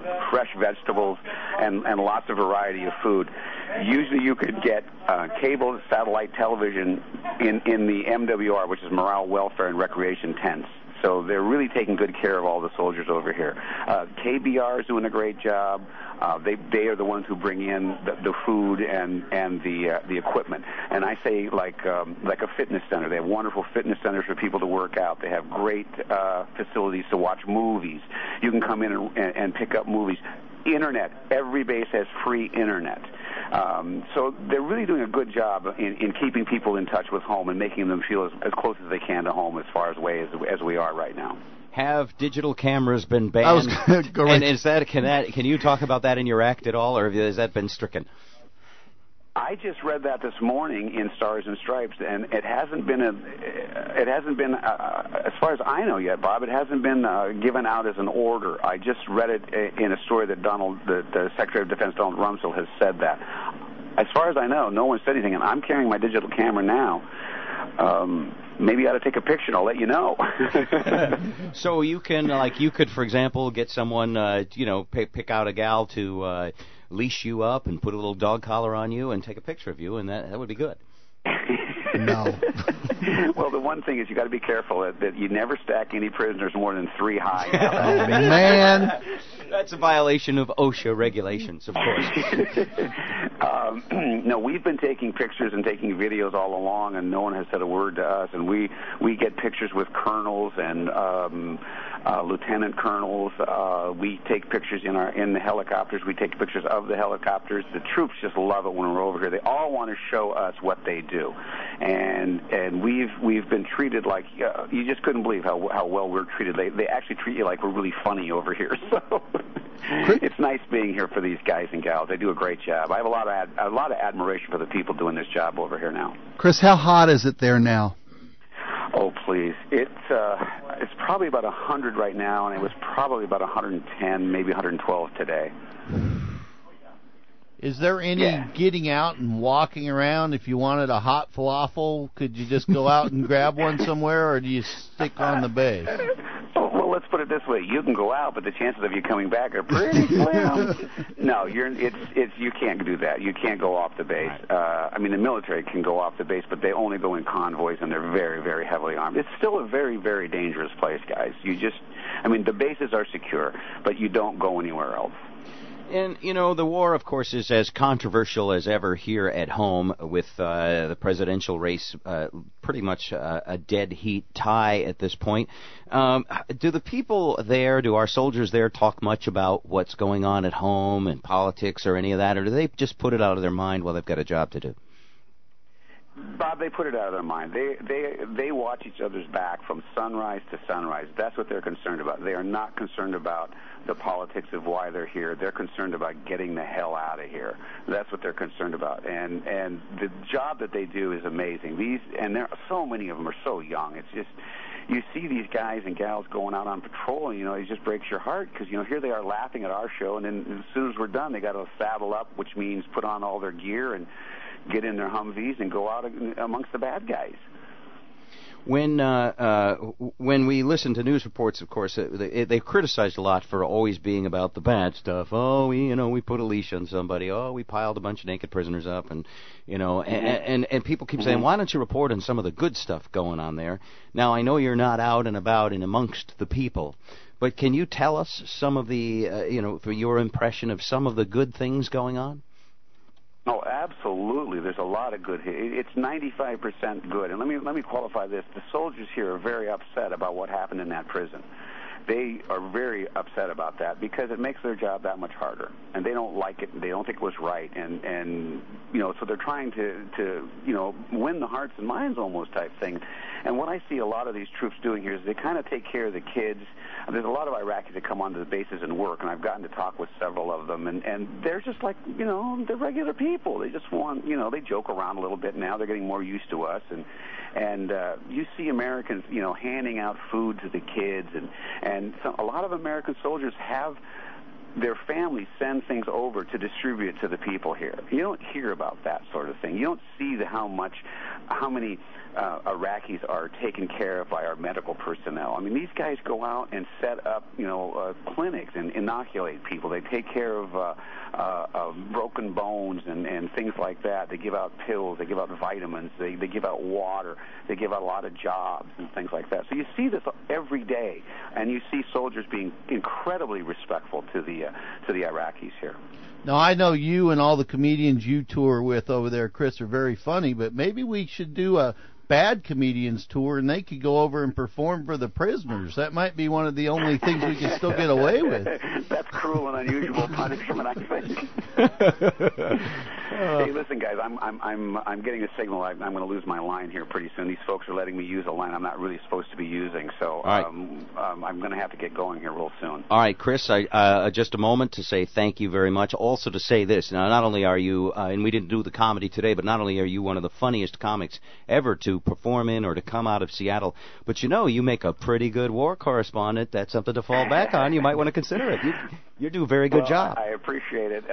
fresh vegetables, and lots of variety of food. Usually you could get cable satellite television in the MWR, which is Morale, Welfare, and Recreation tents. So they're really taking good care of all the soldiers over here. KBR is doing a great job. They are the ones who bring in the food and the equipment. And I say like a fitness center. They have wonderful fitness centers for people to work out. They have great facilities to watch movies. You can come in and pick up movies. Internet. Every base has free internet. So they're really doing a good job in keeping people in touch with home and making them feel as close as they can to home as far away as we are right now. Have digital cameras been banned? I was going to go right. And is that can you talk about that in your act at all, or has that been stricken? I just read that this morning in Stars and Stripes, and it hasn't been as far as I know yet, Bob. It hasn't been given out as an order. I just read it in a story that the Secretary of Defense Donald Rumsfeld has said that. As far as I know, no one said anything, and I'm carrying my digital camera now. Maybe I ought to take a picture and I'll let you know. So you could, for example, get someone, pick out a gal to leash you up and put a little dog collar on you and take a picture of you, and that would be good. No. Well, the one thing is you got to be careful that you never stack any prisoners more than 3 high. Man. That's a violation of OSHA regulations, of course. No, we've been taking pictures and taking videos all along, and no one has said a word to us. And we get pictures with colonels and lieutenant colonels. We take pictures in the helicopters. We take pictures of the helicopters. The troops just love it when we're over here. They all want to show us what they do, and we've been treated like you just couldn't believe how well we're treated. They actually treat you like we're really funny over here. So it's nice being here for these guys and gals. They do a great job. I have a lot of admiration for the people doing this job over here now. Chris, how hot is it there now? Oh, please. It's probably about 100 right now, and it was probably about 110, maybe 112 today. Is there any getting out and walking around? If you wanted a hot falafel, could you just go out and grab one somewhere, or do you stick on the base? Well, let's put it this way: you can go out, but the chances of you coming back are pretty slim. No, you can't do that. You can't go off the base. I mean, the military can go off the base, but they only go in convoys, and they're very, very heavily armed. It's still a very, very dangerous place, guys. The bases are secure, but you don't go anywhere else. And, the war, of course, is as controversial as ever here at home, with the presidential race pretty much a dead heat tie at this point. Do the people there, do our soldiers there talk much about what's going on at home and politics or any of that, or do they just put it out of their mind while they've got a job to do? Bob, they put it out of their mind. They watch each other's back from sunrise to sunrise. That's what they're concerned about. They are not concerned about the politics of why they're here. They're concerned about getting the hell out of here. That's what they're concerned about. And the job that they do is amazing. So many of them are so young. It's just, you see these guys and gals going out on patrol, and it just breaks your heart because here they are laughing at our show, and then as soon as we're done, they got to saddle up, which means put on all their gear and get in their Humvees and go out amongst the bad guys. When we listen to news reports, of course, they criticized a lot for always being about the bad stuff. Oh, we put a leash on somebody. Oh, we piled a bunch of naked prisoners up, and and people keep saying, why don't you report on some of the good stuff going on there? Now, I know you're not out and about and amongst the people, but can you tell us some of the, for your impression of some of the good things going on? Oh, absolutely. There's a lot of good here. It's 95% good. And let me qualify this. The soldiers here are very upset about what happened in that prison. They are very upset about that because it makes their job that much harder. And they don't like it. They don't think it was right. And so they're trying to win the hearts and minds almost type thing. And what I see a lot of these troops doing here is they kind of take care of the kids. There's a lot of Iraqis that come onto the bases and work, and I've gotten to talk with several of them, and they're just like, they're regular people. They just want, they joke around a little bit now. They're getting more used to us, and you see Americans, handing out food to the kids, and so a lot of American soldiers have their families send things over to distribute it to the people here. You don't hear about that sort of thing. You don't see how many Iraqis are taken care of by our medical personnel. I mean, these guys go out and set up, clinics and inoculate people. They take care of broken bones and things like that. They give out pills. They give out vitamins. They give out water. They give out a lot of jobs and things like that. So you see this every day, and you see soldiers being incredibly respectful to the Iraqis here. Now, I know you and all the comedians you tour with over there, Chris, are very funny, but maybe we should do a bad comedians tour, and they could go over and perform for the prisoners. That might be one of the only things we can still get away with. That's cruel and unusual punishment, I think. Hey, listen, guys, I'm getting a signal. I'm going to lose my line here pretty soon. These folks are letting me use a line I'm not really supposed to be using, so I'm going to have to get going here real soon. All right, Chris, just a moment to say thank you very much. Also to say this, now, not only are you, and we didn't do the comedy today, but not only are you one of the funniest comics ever to perform in or to come out of Seattle, but you make a pretty good war correspondent. That's something to fall back on. You might want to consider it. You do a very good job. I appreciate it.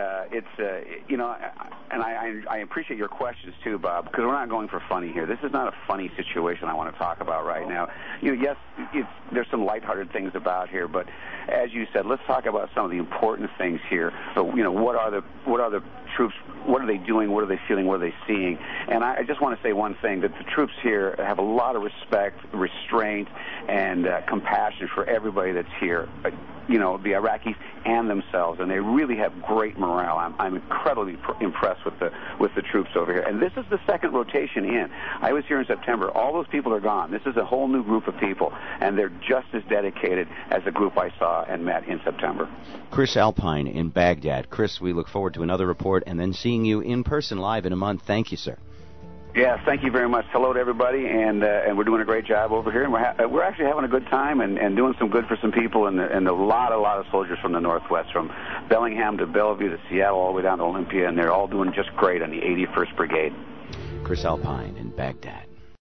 And I appreciate your questions too, Bob, because we're not going for funny here. This is not a funny situation I want to talk about right now. Yes, there's some lighthearted things about here, but as you said, let's talk about some of the important things here. So, what are the troops? What are they doing? What are they feeling? What are they seeing? And I just want to say one thing, that the troops here have a lot of respect, restraint, and compassion for everybody that's here, the Iraqis and themselves, and they really have great morale. I'm incredibly impressed with the troops over here. And this is the second rotation in. I was here in September. All those people are gone. This is a whole new group of people, and they're just as dedicated as the group I saw and met in September. Chris Alpine in Baghdad. Chris, we look forward to another report and then seeing you in person live in a month. Thank you, sir. Yes, thank you very much. Hello to everybody, and we're doing a great job over here, and we're actually having a good time and doing some good for some people, and a lot of soldiers from the Northwest, from Bellingham to Bellevue to Seattle, all the way down to Olympia, and they're all doing just great on the 81st Brigade. Chris Alpine in Baghdad.